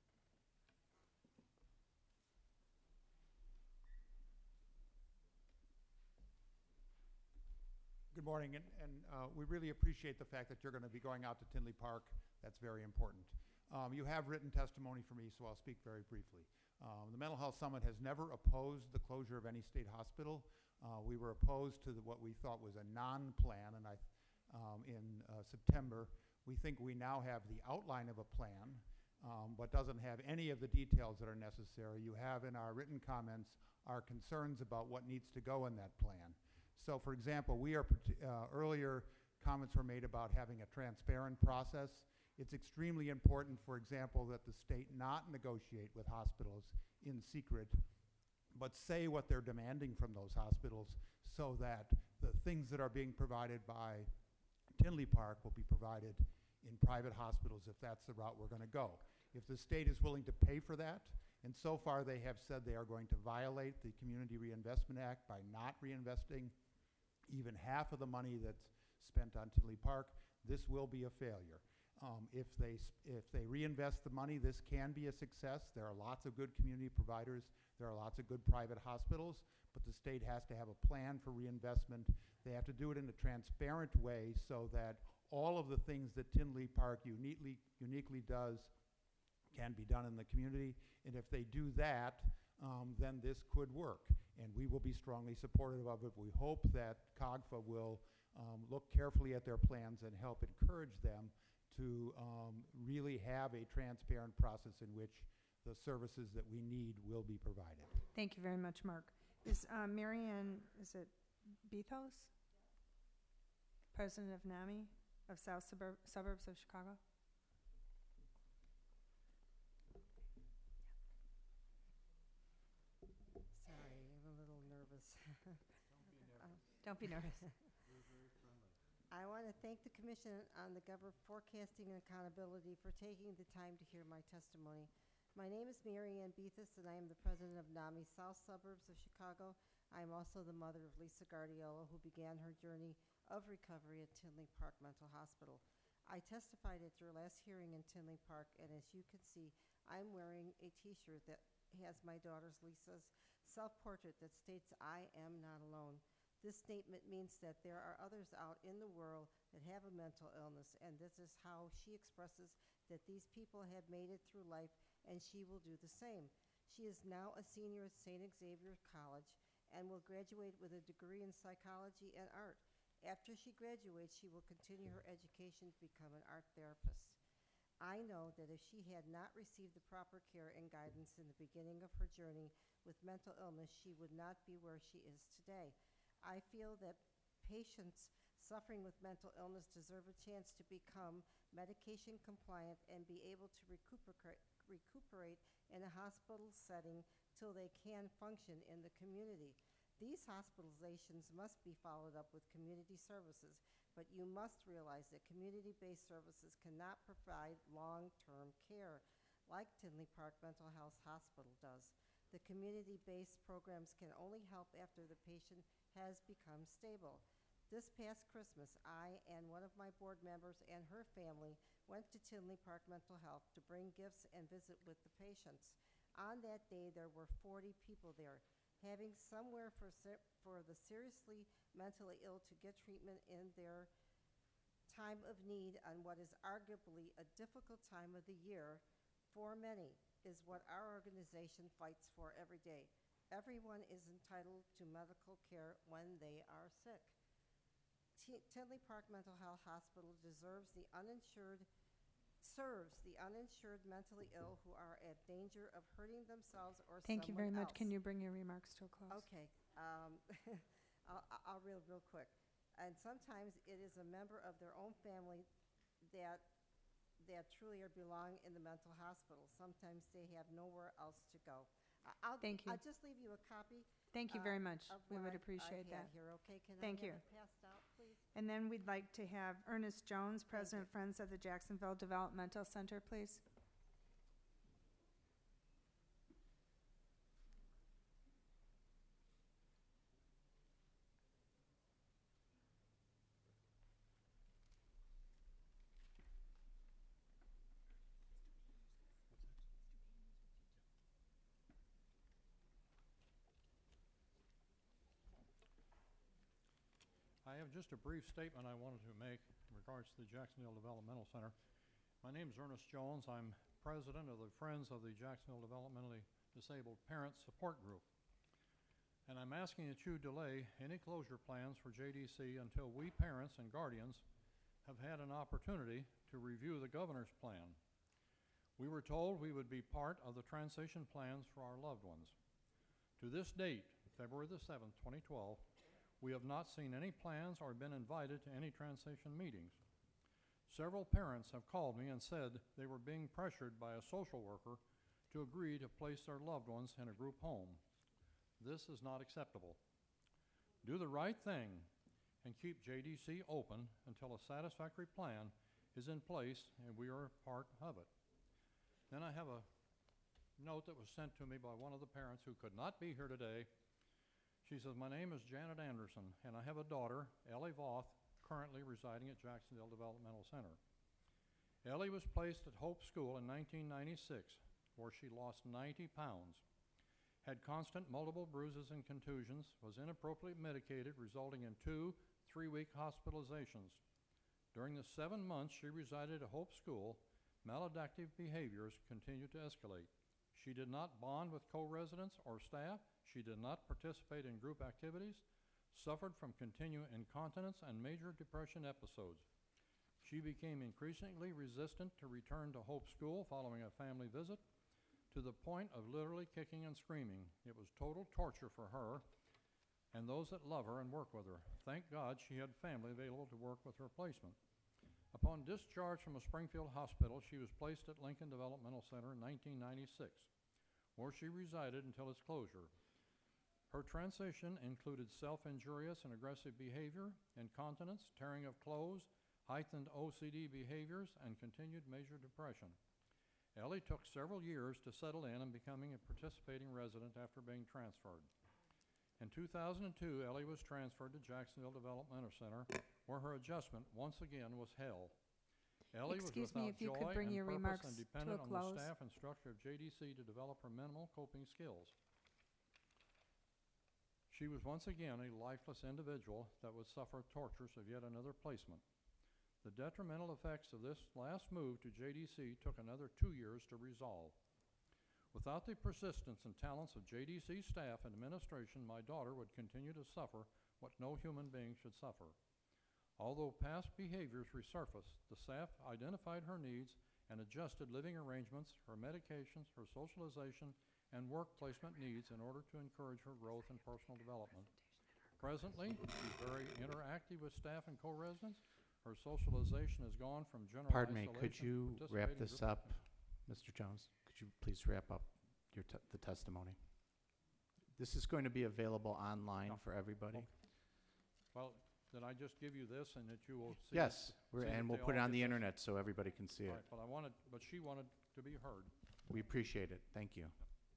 Good morning, and, and uh, we really appreciate the fact that you're going to be going out to Tinley Park. That's very important. Um, you have written testimony for me, so I'll speak very briefly. Um, the Mental Health Summit has never opposed the closure of any state hospital. Uh, we were opposed to the, what we thought was a non-plan, and I, um, in uh, September, we think we now have the outline of a plan, um, but doesn't have any of the details that are necessary. You have in our written comments our concerns about what needs to go in that plan. So, for example, we are, uh, earlier comments were made about having a transparent process. It's extremely important, for example, that the state not negotiate with hospitals in secret, but say what they're demanding from those hospitals so that the things that are being provided by Tinley Park will be provided in private hospitals if that's the route we're going to go. If the state is willing to pay for that, and so far they have said they are going to violate the Community Reinvestment Act by not reinvesting even half of the money that's spent on Tinley Park, this will be a failure. Um, if they if they reinvest the money, this can be a success. There are lots of good community providers. There are lots of good private hospitals, but the state has to have a plan for reinvestment. They have to do it in a transparent way so that all of the things that Tinley Park uniquely uniquely does can be done in the community. And if they do that, um, then this could work. And we will be strongly supportive of it. We hope that COGFA will um, look carefully at their plans and help encourage them to um, really have a transparent process in which the services that we need will be provided. Thank you very much, Mark. Is uh, Marianne, is it Bethos? President of NAMI of South Suburb Suburbs of Chicago? Sorry, I'm a little nervous. Don't be nervous. I want to thank the Commission on the Government Forecasting and Accountability for taking the time to hear my testimony. My name is Mary Ann Bethis, and I am the president of NAMI South Suburbs of Chicago. I am also the mother of Lisa Guardiola, who began her journey of recovery at Tinley Park Mental Hospital. I testified at your last hearing in Tinley Park, and as you can see, I'm wearing a t-shirt that has my daughter's Lisa's self-portrait that states, "I am not alone." This statement means that there are others out in the world that have a mental illness, and this is how she expresses that these people have made it through life, and she will do the same. She is now a senior at Saint Xavier College and will graduate with a degree in psychology and art. After she graduates, she will continue her education to become an art therapist. I know that if she had not received the proper care and guidance in the beginning of her journey with mental illness, she would not be where she is today. I feel that patients suffering with mental illness deserve a chance to become medication compliant and be able to recuperate, recuperate in a hospital setting till they can function in the community. These hospitalizations must be followed up with community services, but you must realize that community-based services cannot provide long-term care like Tinley Park Mental Health Hospital does. The community-based programs can only help after the patient has become stable. This past Christmas, I and one of my board members and her family went to Tinley Park Mental Health to bring gifts and visit with the patients. On that day, there were forty people there. Having somewhere for, ser- for the seriously mentally ill to get treatment in their time of need on what is arguably a difficult time of the year for many is what our organization fights for every day. Everyone is entitled to medical care when they are sick. T- Tinley Park Mental Health Hospital deserves the uninsured serves the uninsured mentally ill who are at danger of hurting themselves or Thank you very someone much. else. Can you bring your remarks to a close? Okay, um, I'll, I'll real, real quick. And sometimes it is a member of their own family that, that truly are belong in the mental hospital. Sometimes they have nowhere else to go. I- I'll, Thank you. I'll just leave you a copy. Thank you uh, very much. of We what would I've- appreciate I've had that. here, okay? Can Thank I you. have it passed out, please? And then we'd like to have Ernest Jones, President Friends of the Jacksonville Developmental Center, please. I have just a brief statement I wanted to make in regards to the Jacksonville Developmental Center. My name is Ernest Jones. I'm president of the Friends of the Jacksonville Developmentally Disabled Parents Support Group. And I'm asking that you delay any closure plans for J D C until we parents and guardians have had an opportunity to review the governor's plan. We were told we would be part of the transition plans for our loved ones. To this date, February the seventh, twenty twelve, we have not seen any plans or been invited to any transition meetings. Several parents have called me and said they were being pressured by a social worker to agree to place their loved ones in a group home. This is not acceptable. Do the right thing and keep J D C open until a satisfactory plan is in place and we are part of it. Then I have a note that was sent to me by one of the parents who could not be here today. She says, my name is Janet Anderson, and I have a daughter, Ellie Voth, currently residing at Jacksonville Developmental Center. Ellie was placed at Hope School in nineteen ninety-six, where she lost ninety pounds, had constant multiple bruises and contusions, was inappropriately medicated, resulting in two three-week hospitalizations. During the seven months she resided at Hope School, maladaptive behaviors continued to escalate. She did not bond with co-residents or staff. She did not participate in group activities, suffered from continued incontinence and major depression episodes. She became increasingly resistant to return to Hope School following a family visit, to the point of literally kicking and screaming. It was total torture for her and those that love her and work with her. Thank God she had family available to work with her placement. Upon discharge from a Springfield hospital, she was placed at Lincoln Developmental Center in nineteen ninety-six, where she resided until its closure. Her transition included self-injurious and aggressive behavior, incontinence, tearing of clothes, heightened O C D behaviors, and continued major depression. Ellie took several years to settle in and becoming a participating resident after being transferred. In two thousand two, Ellie was transferred to Jacksonville Developmental Center, where her adjustment once again was hell. Ellie Excuse was me, without if you joy could bring and your purpose remarks and to a dependent on the close. staff and structure of J D C to develop her minimal coping skills. She was once again a lifeless individual that would suffer tortures of yet another placement. The detrimental effects of this last move to J D C took another two years to resolve. Without the persistence and talents of J D C staff and administration, my daughter would continue to suffer what no human being should suffer. Although past behaviors resurfaced, the staff identified her needs and adjusted living arrangements, her medications, her socialization, and work placement needs in order to encourage her growth and personal development. Presently, she's very interactive with staff and co-residents. Her socialization has gone from general Pardon me, isolation could to you wrap participating this group up, Mister Jones? Could you please wrap up your te- the testimony? This is going to be available online for everybody. Well, did I just give you this and that you will see? Yes, it- we're, see that and we'll they put it all on get the this? internet so everybody can see it. Right, but I wanted, but she wanted to be heard. We appreciate it. Thank you.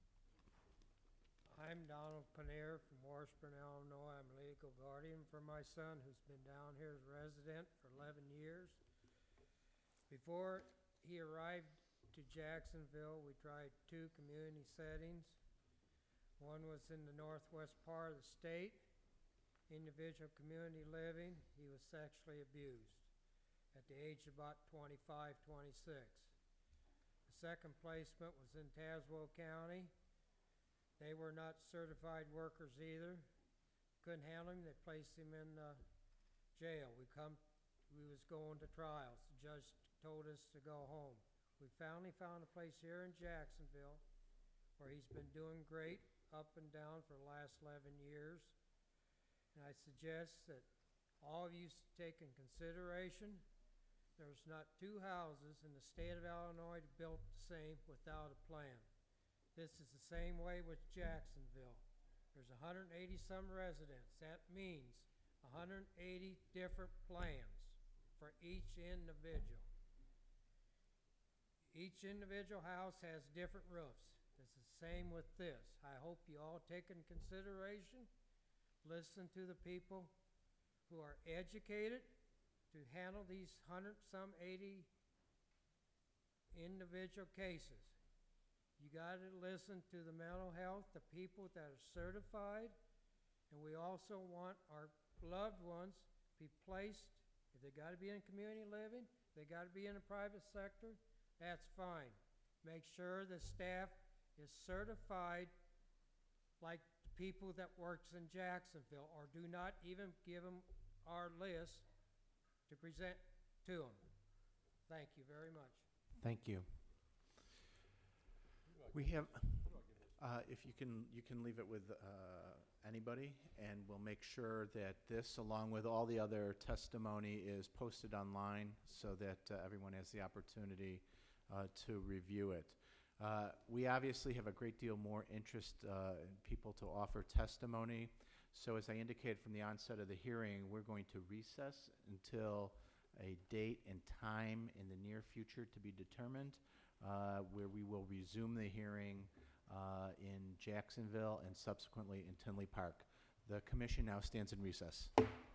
I'm Donald Paneer from Washburn, Illinois. I'm legal guardian for my son who's been down here as resident for eleven years. Before he arrived to Jacksonville, we tried two community settings. One was in the northwest part of the state, individual community living. He was sexually abused at the age of about twenty-five, twenty-six. The second placement was in Tazewell County. They were not certified workers either. Couldn't handle him. They placed him in uh, jail. We come, we was going to trials. The judge told us to go home. We finally found a place here in Jacksonville where he's been doing great up and down for the last eleven years. And I suggest that all of you s- take in consideration, there's not two houses in the state of Illinois built the same without a plan. This is the same way with Jacksonville. There's one hundred eighty some residents. That means one hundred eighty different plans for each individual. Each individual house has different roofs. It's the same with this. I hope you all take in consideration, listen to the people who are educated to handle these hundred some eighty individual cases. You got to listen to the mental health, the people that are certified, and we also want our loved ones be placed, if they got to be in community living, they got to be in the private sector, that's fine. Make sure the staff is certified like the people that works in Jacksonville, or do not even give them our list to present to them. Thank you very much. Thank you. We have, uh, if you can, you can leave it with uh, anybody, and we'll make sure that this, along with all the other testimony, is posted online so that uh, everyone has the opportunity uh, to review it. Uh, we obviously have a great deal more interest uh, in people to offer testimony. So as I indicated from the onset of the hearing, we're going to recess until a date and time in the near future to be determined, uh, where we will resume the hearing uh, in Jacksonville and subsequently in Tinley Park. The commission now stands in recess.